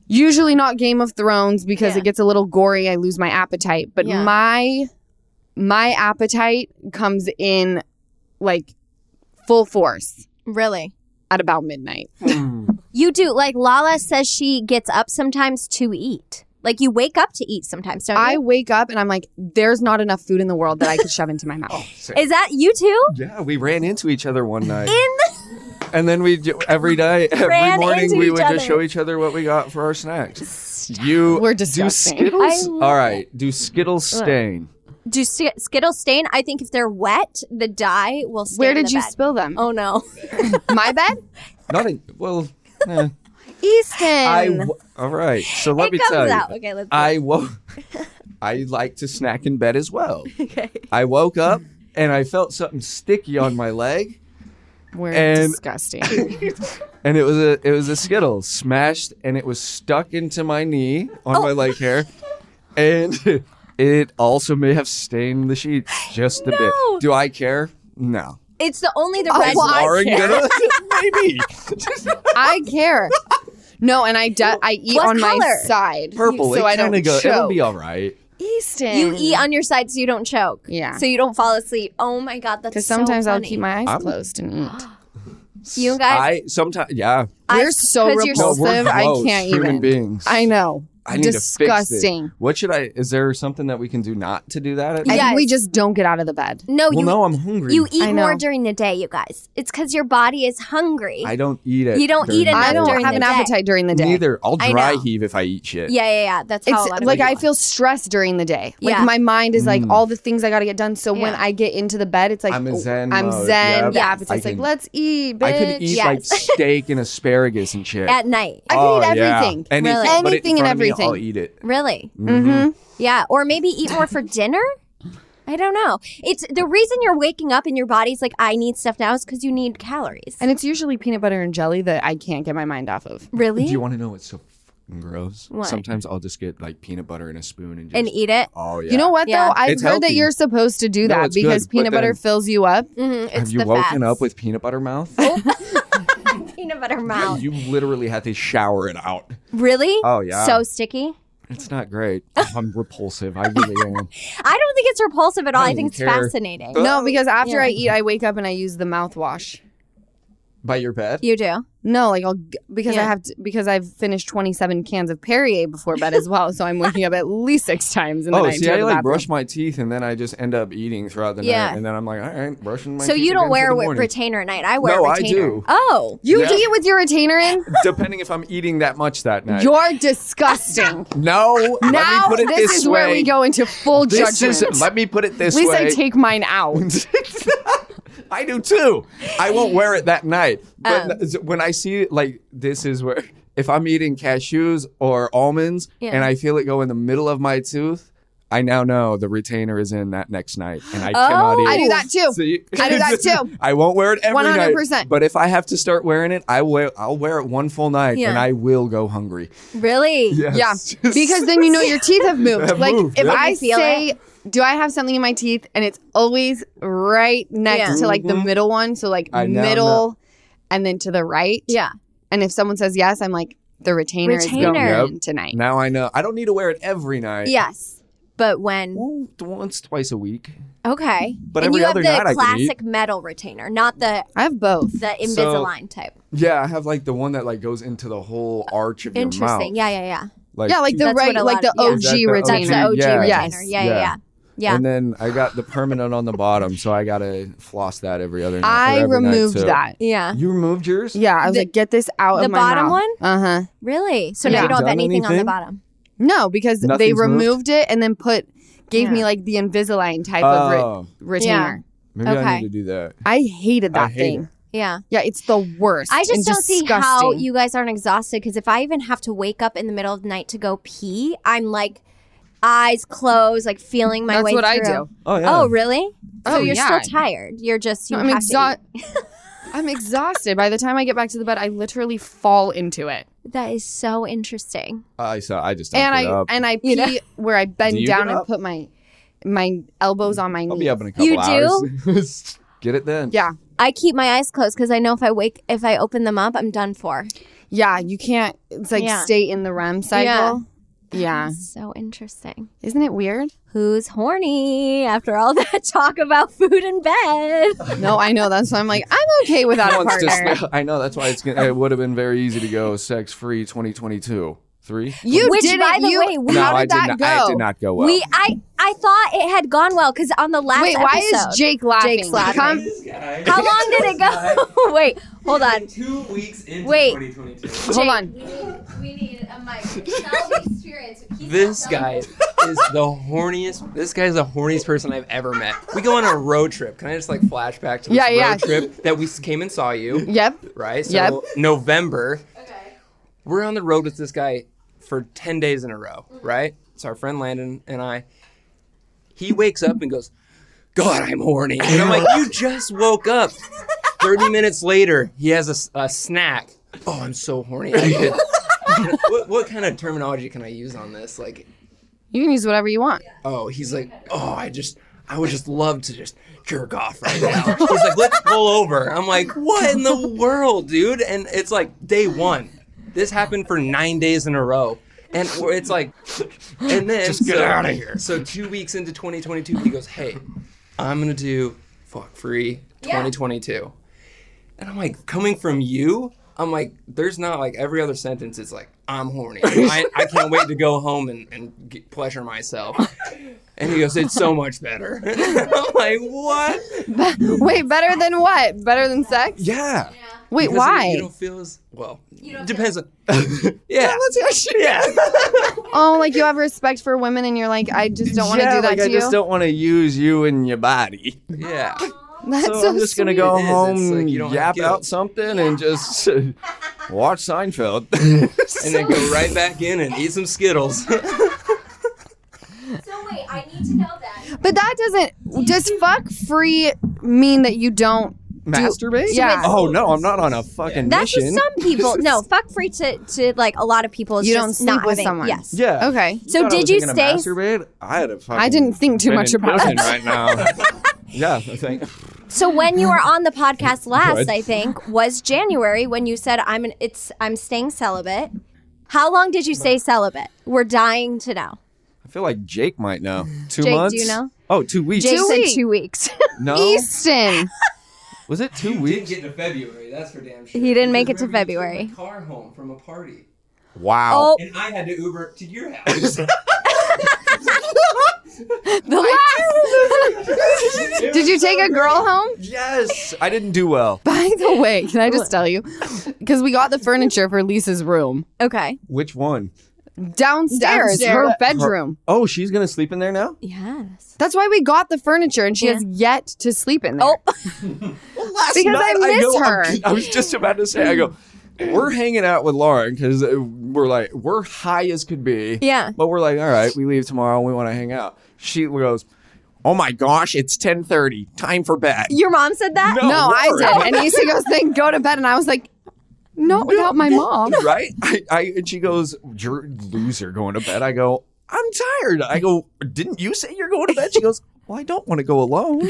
Usually not Game of Thrones because Yeah. it gets a little gory. I lose my appetite. But Yeah. my my appetite comes in like full force Really? at about midnight. You do. Like Lala says she gets up sometimes to eat. Like you wake up to eat sometimes, don't I you? wake up and I'm like, there's not enough food in the world that I could shove into my mouth. Is that you too? Yeah, we ran into each other one night. In the And then we ju- every day, every Ran morning, into we each would other. just show each other what we got for our snacks. You We're do disgusting. Skittles? I love All right, do Skittles stain? do Sk- Skittles stain? I think if they're wet, the dye will stain. Where in did the you bed. spill them? Oh no, My bed? Not in, well, eh. Easton. I w- all right. So let it me comes tell out. you, Okay, let's. I woke. I like to snack in bed as well. Okay. I woke up and I felt something sticky on my leg, We're and- disgusting. and it was a it was a Skittle smashed, and it was stuck into my knee on Oh. my leg hair, and it also may have stained the sheets just a No. bit. Do I care? No. It's the only the Oh, red. well, I Lauren care. gonna? Maybe. I care. No, and I de- I eat What on my color? side. Purple. So it I don't kinda go. choke. It'll be all right. Easton. You eat on your side so you don't choke. Yeah. So you don't fall asleep. Oh my god, that's Because so sometimes I'll funny. keep my eyes I'm- closed and eat. You guys, I sometimes yeah. I- We're so 'cause you're No, repulsive. we're I gross can't human even. beings. I know. I need to fix it. Disgusting. What should I? Is there something that we can do not to do that? At I Yes. think we just don't get out of the bed. No, Well, you no, I'm hungry. you eat I more know. during the day, you guys. It's because your body is hungry. I don't eat it. You don't eat during the enough I don't day. during have the an day. appetite during the day. Neither. I'll I dry know. heave if I eat shit. yeah, yeah, yeah. That's how a It's lot of like people I are. feel stressed during the day. Like Yeah. my mind is Mm. like all the things I got to get done. So when Yeah. I get into the bed, it's like I'm in oh, zen I'm mode. zen. Yep. The Yes. appetite's I like can- let's eat. Bitch. I could eat Yes. like steak and asparagus and shit. at night. I could Oh, eat yeah. everything. Anything, Really? but in Anything and front of me, everything. I'll eat it. Really? Mm-hmm. Yeah, or maybe eat more for dinner. I don't know. It's the reason you're waking up and your body's like, I need stuff now, is because you need calories. And it's usually peanut butter and jelly that I can't get my mind off of. Really? Do you want to know what's so fucking gross? What? Sometimes I'll just get like peanut butter and a spoon and just and eat it. Oh yeah. You know what Yeah. though? I've It's heard that healthy. you're supposed to do No, that it's because good, but peanut butter then- fills you up. Mm-hmm. It's Have you the woken fats. up with peanut butter mouth? peanut butter mouth? You literally have to shower it out. Really? Oh, yeah. So sticky. It's not great. I'm repulsive. I really am. I don't think it's repulsive at all. I I think don't it's care. fascinating. No, because after Yeah. I eat, I wake up and I use the mouthwash. By your bed? You do. No, like I'll g- because I Yeah. have to, because I've finished twenty-seven cans of Perrier before bed as well, so I'm waking up at least six times in the Oh, night. see, to go I to the like bathroom. brush my teeth and then I just end up eating throughout the Yeah. night, and then I'm like, all right, brushing my So teeth you don't again wear for the a morning. retainer at night. I wear No, a I retainer. do. Oh. You Yeah. eat with your retainer in? Depending if I'm eating that much that night. You're disgusting. no, let me Now put it this, this, is way. where we go into full This judgment. is. Let me put it this At least way. I take mine out. I do too. I won't wear it that night. But Um. th- when I see it, like, this is where, if I'm eating cashews or almonds Yeah. and I feel it go in the middle of my tooth, I now know the retainer is in that next night and I cannot Oh. eat. I do that too. See? I do that too. I won't wear it every one hundred night. percent. But if I have to start wearing it, I will. I'll wear it one full night Yeah. and I will go hungry. Really? Yes. Yeah, because then you know your teeth have moved. Have like moved, if yeah. I You feel say, "Do I have something in my teeth?" and it's always right next Yeah. to like the middle one, so like I now middle, know. and then to the right. Yeah. And if someone says yes, I'm like, the retainer, Retainer. is going Yep. in tonight. Now I know. I don't need to wear it every night. Yes. But when Well, once, twice a week. okay, But and every you have other the night I could classic metal retainer, not the I have both. the Invisalign type. Yeah, I have like the one that like goes into the whole arch of your mouth. Interesting. Yeah, yeah, yeah. Like, yeah, like the That's what right, a like lot the of- yeah. O Is that G the That's retainer. the O G Yeah. retainer. Yes. Yeah, yeah, yeah. Yeah. And then I got the permanent on the bottom, so I gotta floss that every other night. or I every night, removed too. that. Yeah. You removed yours? Yeah, I was The- like, get this out the of my bottom mouth. one? Uh huh. Really? So Yeah. now you don't have Done anything, on the anything? bottom. No, because they Nothing's moved? removed it and then put gave me Yeah. like the Invisalign type of Oh, re- retainer. maybe I Okay. need to do that. I hated I that hate thing. it. Yeah. Yeah, it's the worst. I just and don't see how disgusting. you guys aren't exhausted, because if I even have to wake up in the middle of the night to go pee, I'm like eyes closed, like feeling my That's way what I through. do. Oh yeah. Oh, really? So Oh, you're yeah. still tired. You're just you No, I'm have exhausted. to eat. I'm exhausted. By the time I get back to the bed, I literally fall into it, That is so interesting. I saw. I just don't and I get up. and I pee You know? where I bend Do you down get and up? put my my elbows on my I'll knees. be up in a couple You hours. Get it then. Yeah, I keep my eyes closed because I know if I wake, if I open them up, I'm done for. Yeah, you can't. It's like Yeah. stay in the R E M cycle. Yeah. So interesting. Isn't it weird? Who's horny after all that talk about food in bed? No, I know. That's why I'm like, I'm okay without a No, it's partner. just- I know that's why it's gonna, it would have been very easy to go sex free twenty twenty-two. Three? You Which, did by it. the You, way, we- No, how I did did that not. go? It did not go well. We, I, I thought it had gone well because on the last Wait, why episode, is Jake laughing? Jake's laughing. Come- This guy. How long did it go? Wait, hold on. Two weeks into Wait. twenty twenty-two. Hold on. We need, we need a mic. Tell the experience. Keep This that guy down. is the horniest. This guy is the horniest person I've ever met. We go on a road trip. Can I just like flash back to this Yeah, road yeah. trip that we s- came and saw you? Yep. Right. So Yep. November. Okay. We're on the road with this guy for ten days in a row. Right. It's our friend Landon and I. He wakes up and goes, "God, I'm horny." And I'm like, "You just woke up." Thirty minutes later, he has a s- a, snack. Oh, I'm so horny. I could, what, what kind of terminology can I use on this? Like, You can use whatever you want. oh, he's like, oh, I just, I would just love to just jerk off right now. He's like, let's pull over. I'm like, what in the world, dude? And it's like day one. This happened for nine days in a row. And it's like, and then Just get so- outta here. So two weeks into twenty twenty-two, he goes, hey, I'm gonna do fuck free twenty twenty-two. And I'm like, coming from you, I'm like, there's not like every other sentence is like, I'm horny. I, I can't wait to go home and, and get, pleasure myself. And he goes, it's so much better. I'm like, what? Wait, better than what? Better than sex? Yeah. Wait, Because why? You don't feel as, well, depends on, yeah. Yeah. Oh, like you have respect for women and you're like, I just don't want to yeah, do that like to I you? just don't want to use you and your body. Yeah. That's So, so I'm just gonna sweet. go It is. home, It's like you don't have yap guilt. out something, and just uh, watch Seinfeld. And then go right back in and eat some Skittles. So wait, I need to know that. But that doesn't, does fuck free mean that you don't Masturbate? Yeah. Oh no, I'm not on a fucking That's mission. for some people. No, fuck free to, to like a lot of people. Is You just don't sleep not with having, someone. Yes. Yeah. Okay. So Thought I did was you thinking stay- of masturbate? I had a fucking. I didn't think too been much in about prison it. right now. Yeah, I think. So when you were on the podcast last, Good. I think was January when you said I'm an, it's I'm staying celibate. How long did you stay celibate? We're dying to know. I feel like Jake might know. Two Jake, do months. you know? Oh, two weeks. Jake Two said weeks. two weeks. No. Easton. Was it two You weeks? didn't get to February, that's for damn sure. He didn't make it to Because remember, you February. took my car home from a party. Wow. Oh, And I had to Uber to your house. Did you take a girl home? Yes. I didn't do well. By the way, can I just tell you? Because we got the furniture for Lisa's room okay. Which one? downstairs, Downstairs. her bedroom. Oh, she's gonna sleep in there now. Yes. That's why we got the furniture, and she Yeah. has yet to sleep in there. Oh, Last Because I miss go, her. I'm- I was just about to say, I go, we're hanging out with Lauren because we're like, we're high as could be. Yeah. But we're like, all right, we leave tomorrow and we want to hang out. She goes, oh my gosh, it's ten thirty. Time for bed. your mom said that? No. No, I Lauren. did. And Issa goes, then go to bed. And I was like, not without my mom. Right? I, I, and she goes, you're a loser going to bed. I go, I'm tired. I go, didn't you say you're going to bed? She goes, well, I don't want to go alone.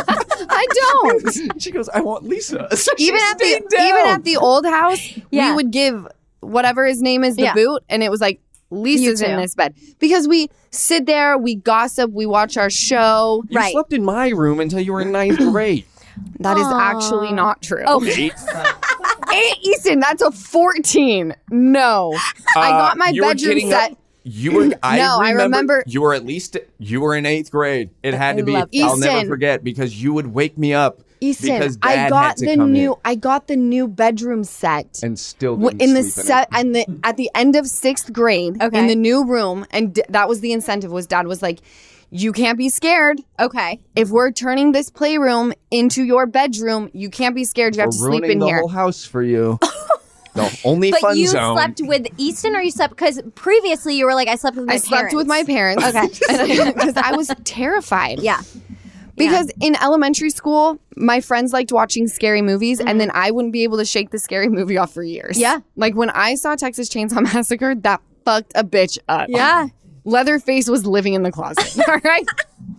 I don't. She goes, I want Lisa. So she even at the stayed down. even at the old house, Yeah. we would give whatever his name is the Yeah. boot, and it was like Lisa's You in too. this bed because we sit there, we gossip, we watch our show. You Right. slept in my room until you were in ninth grade. That is actually not true. Oh, Eight. Hey, Easton, that's a fourteen. No, I got my Uh, you were bedroom getting set. up- You were. I No, I remember, remember- You were at least. You were in eighth grade. It had to be. love I'll never Easton. forget because you would wake me up. Easton, because Dad I had got to the come new. in I got the new bedroom set. and still W- didn't in the sleep set in it. and the at the end of sixth grade Okay. in the new room, and d- that was the incentive. Was Dad was like, you can't be scared okay. if we're turning this playroom into your bedroom. You can't be scared. You have We're to sleep ruining in the here. whole house for you. The only But fun you zone. slept with Easton, or you slept because previously you were like, I slept with my I slept with my parents. Okay. because I was terrified. Yeah. Because in elementary school, my friends liked watching scary movies, and then I wouldn't be able to shake the scary movie off for years. Yeah. Like when I saw Texas Chainsaw Massacre, that fucked a bitch up. Yeah. Leatherface was living in the closet. All right.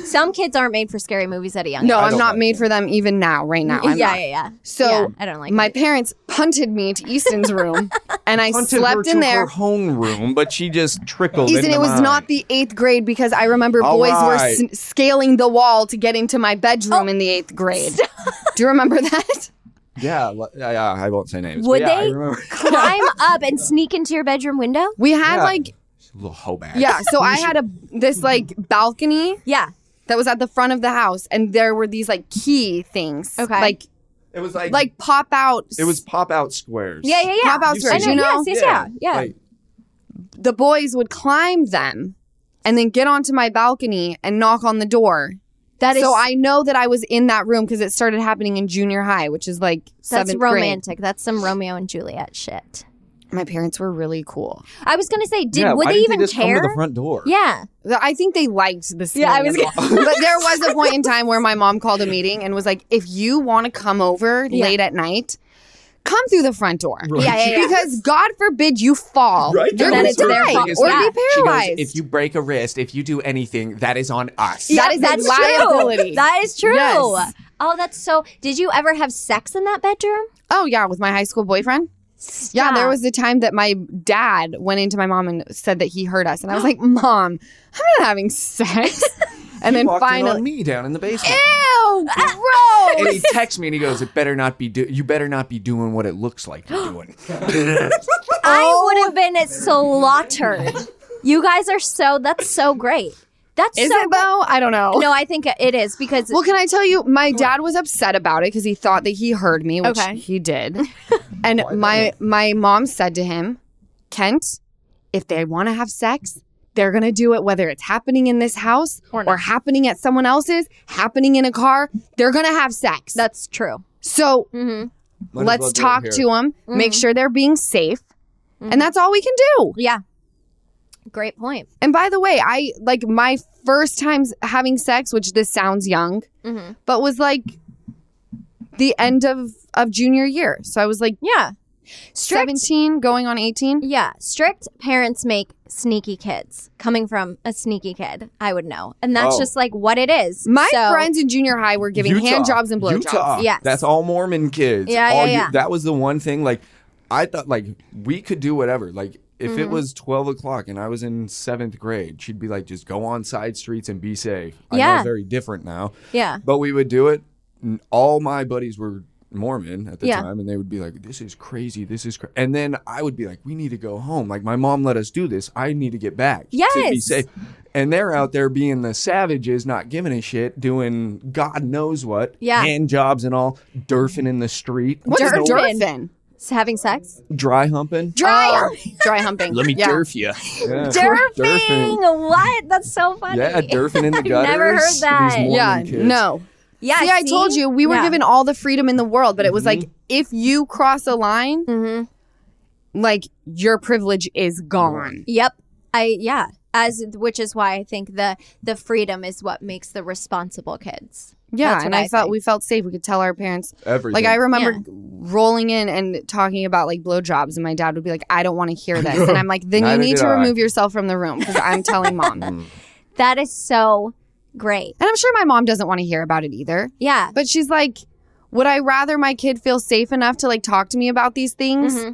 Some kids aren't made for scary movies at a young No, age. I'm don't not like made it. for them even now, right now. I'm yeah, not. yeah, yeah. So Yeah, I don't like my it. parents punted me to Easton's room, and I Punted her slept to in there. her homeroom, but she just trickled Easton, into it was mine. not the eighth grade because I remember All boys were right. s- scaling the wall to get into my bedroom Oh. in the eighth grade. Do you remember that? Yeah, li- yeah, yeah, I won't say names. Would but yeah, I they remember. climb up and sneak into your bedroom window? We had Yeah. like, A little hoe bag. yeah, so I had a this like balcony Yeah. that was at the front of the house, and there were these like key things. Okay. Like, It was like, like pop out. it was pop out squares. Yeah, yeah, yeah. Pop out You squares, see you it? know? Yes, yes, yeah. Yeah. Like, The boys would climb them and then get onto my balcony and knock on the door. That is So I know that I was in that room because it started happening in junior high, which is like that's seventh grade. romantic. That's some Romeo and Juliet shit. My parents were really cool. I was gonna say, did yeah, would why they didn't even just care? come to the front door? Yeah. I think they liked the Yeah, I scaling was of the wall. But there was a point in time where my mom called a meeting and was like, if you want to come over Yeah. late at night, come through the front door. Right. Yeah, yeah, yeah. Because God forbid you fall. Right? You're Then going it's to their die fault. or Yeah. be paralyzed. if you break a wrist, if you do anything, that is on us. That is a that's liability. True. That is true. Yes. Oh, that's so. Did you ever have sex in that bedroom? Oh, yeah, with my high school boyfriend. Yeah, there was a time that my dad went into my mom and said that he heard us. And I was like, Mom, I'm not having sex. And then Walked in finally, on me down in the basement. ew, gross. And he texts me and he goes, "It better not be. Do- you better not be doing what it looks like you're doing." I would have been slaughtered. You guys are so. That's so great. That's Is so. it though? I don't know. No, I think it is because. Well, can I tell you, my dad was upset about it because he thought that he heard me, which Okay. he did. And my my mom said to him, Kent, if they want to have sex, they're going to do it whether it's happening in this house Or or, not. happening at someone else's, happening in a car. They're going to have sex. That's true. So Mm-hmm. Might as let's well do it talk here. to them, make sure they're being safe. And that's all we can do. Yeah. Great point. And by the way, I like my first times having sex, which this sounds young, Mm-hmm. but was like the end of, of junior year. So I was like Yeah. Strict. seventeen going on eighteen. Yeah. Strict parents make sneaky kids. Coming from a sneaky kid, I would know, and that's Oh. just like what it is. My So- friends in junior high were giving Utah. hand jobs and blowjobs. Utah. Yes. That's all Mormon kids. Yeah, all yeah, yeah. That was the one thing. Like, I thought, like, we could do whatever. Like, if Mm-hmm. it was twelve o'clock and I was in seventh grade, she'd be like, just go on side streets and be safe. I know Yeah. it's very different now. Yeah. But we would do it. N- All my buddies were Mormon at the Yeah. time, and they would be like, "This is crazy. This is crazy." And then I would be like, "We need to go home. Like, my mom let us do this. I need to get back to be Yes. safe." And they're out there being the savages, not giving a shit, doing God knows what, Yeah. hand jobs and all, durfing in the street, What's Durfing. durfing? S- having sex. dry humping. Dry, dry humping. Let me Yeah. durf you. Yeah. Durfing. What? That's so funny. Yeah, durfing in the I've gutters. never heard These that. Mormon Yeah, kids. no. Yeah. See, I told you we were Yeah. given all the freedom in the world, but it was Mm-hmm. like if you cross a line, Mm-hmm. like your privilege is gone. Yep. I yeah. As which is why I think the the freedom is what makes the responsible kids. Yeah, That's and what I, I felt think. we felt safe. We could tell our parents. Everything. Like I remember Yeah. rolling in and talking about like blowjobs, and my dad would be like, "I don't want to hear this," and I'm like, "Then you Neither need did to I. remove yourself from the room because I'm telling mom." And That is so great. I'm sure my mom doesn't want to hear about it either. Yeah. But she's like, "Would I rather my kid feel safe enough to like talk to me about these things, Mhm.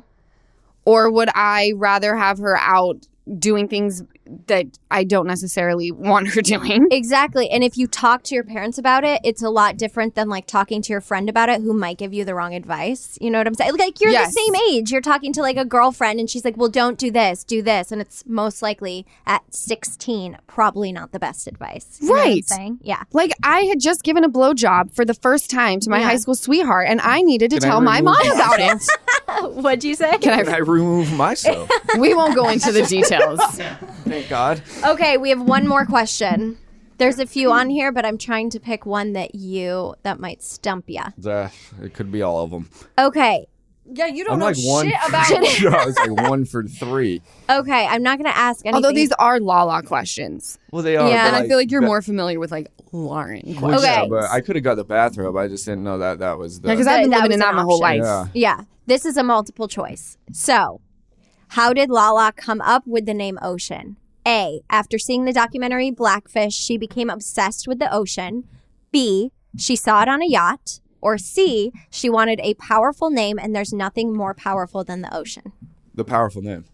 or would I rather have her out doing things that I don't necessarily want her doing?" Exactly. And if you talk to your parents about it, it's a lot different than like talking to your friend about it who might give you the wrong advice. You know what I'm saying? Like you're Yes. the same age. You're talking to like a girlfriend and she's like, well, don't do this, do this. And it's most likely at sixteen, probably not the best advice. You know what I'm Right. saying? Yeah. Like I had just given a blowjob for the first time to my Yeah. high school sweetheart, and I needed to Can I tell my remove mom about it. What'd you say? Can Can I remove myself? I? We won't go into the details. Thank God. Okay, we have one more question. There's a few on here, but I'm trying to pick one that you that might stump you. Uh, it could be all of them. Okay. Yeah, you don't I'm know like one. shit about for, it. I was like one for three. Okay, I'm not going to ask anything. Although these are Lala questions, Well, they are. Yeah. but, and I feel like you're ba- more familiar with like Lauren questions. Well, yeah, Okay. but I could have got the bathrobe. I just didn't know that that was the. Because That- I've been that living was in that an my whole option. life. Yeah. Yeah, this is a multiple choice. So, how did Lala come up with the name Ocean? A, after seeing the documentary Blackfish, she became obsessed with the ocean. B, she saw it on a yacht. Or C, she wanted a powerful name, and there's nothing more powerful than the ocean. The powerful name.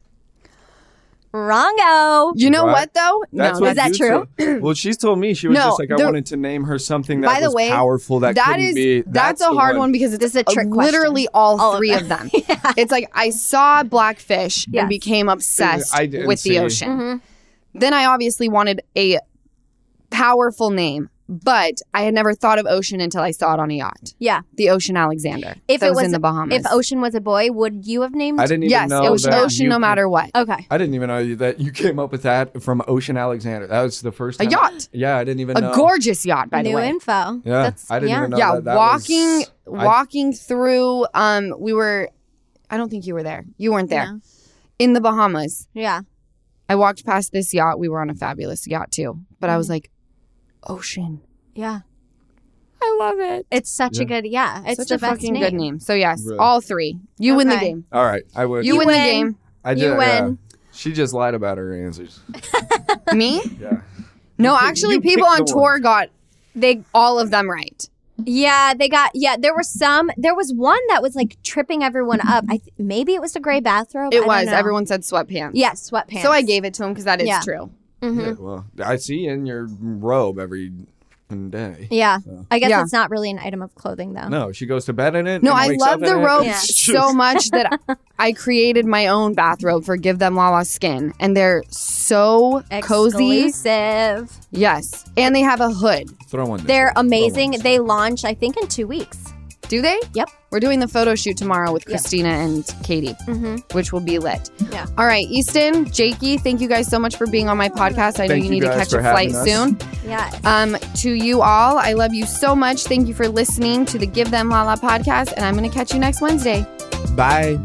Wrongo. You know Right. what, though? That's no, what Is that you true? told- well, she's told me she was No, just like, I the- wanted to name her something that By the was way, powerful that, that couldn't is be. that's, a the hard one, because it's This is a trick question. literally all, All of three of them. It's like I saw Blackfish Yes. and became obsessed I didn't with the see. ocean. Mm-hmm. Then I obviously wanted a powerful name, but I had never thought of ocean until I saw it on a yacht. Yeah. The Ocean Alexander. If that it was, was in the Bahamas. If Ocean was a boy, would you have named? I didn't even yes, know it was that ocean you no could- matter what. Okay. I didn't even know you- that you came up with that from Ocean Alexander. That was the first A time. yacht. Yeah, I didn't even A know. gorgeous yacht, by New the way. info. Yeah, That's, I didn't yeah. even know yeah, that. that walking was, I- walking through um we were I don't think you were there. You weren't there. No. In the Bahamas. Yeah. I walked past this yacht. We were on a fabulous yacht too. But Mm-hmm. I was like, ocean. Yeah. I love it. It's such Yeah. a good, yeah. It's Such the a best fucking name. good name. So yes, Really? all three. You win the Okay. game. All right, I would. You, You win, win. the game. I did. you yeah. win. She just lied about her answers. Me? Yeah. No, You pick- actually you people pick on the tour one. got they all of them right. Yeah, they got, yeah, there were some, there was one that was like tripping everyone up. I th- Maybe it was the gray bathrobe. I It don't was. know. Everyone said sweatpants. Yes, sweatpants. So I gave it to him because that is Yeah. true. Yeah, well, I see you in your robe every day. Yeah. I guess Yeah. it's not really an item of clothing though. No, she goes to bed in it. No, and I wakes love up the in it. robes Yeah. so much that I created my own bathrobe for Give Them Lala Skin. And they're so cozy. Exclusive. Yes. And they have a hood. Throw one. this They're way. Throw one amazing. this They way. launch, I think, in two weeks. Do they? Yep. We're doing the photo shoot tomorrow with Yep. Christina and Katie, Mm-hmm. which will be lit. Yeah. All right, Easton, Jakey, thank you guys so much for being on my podcast. I know Thank you you need to guys catch a for flight having us. soon. Yes. Um, to you all, I love you so much. Thank you for listening to the Give Them Lala podcast, and I'm going to catch you next Wednesday. Bye.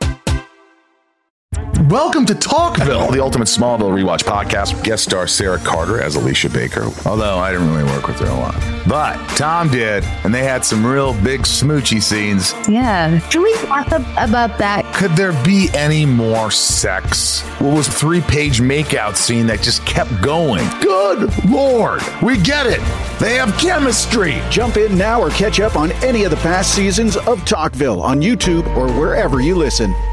Welcome to Talkville, the ultimate Smallville rewatch podcast. Guest star Sarah Carter as Alicia Baker, although I didn't really work with her a lot. But Tom did, and they had some real big smoochy scenes. Yeah. Can we talk ab- about that? Could there be any more sex? What was a three-page makeout scene that just kept going? Good Lord, we get it. They have chemistry. Jump in now or catch up on any of the past seasons of Talkville on YouTube or wherever you listen.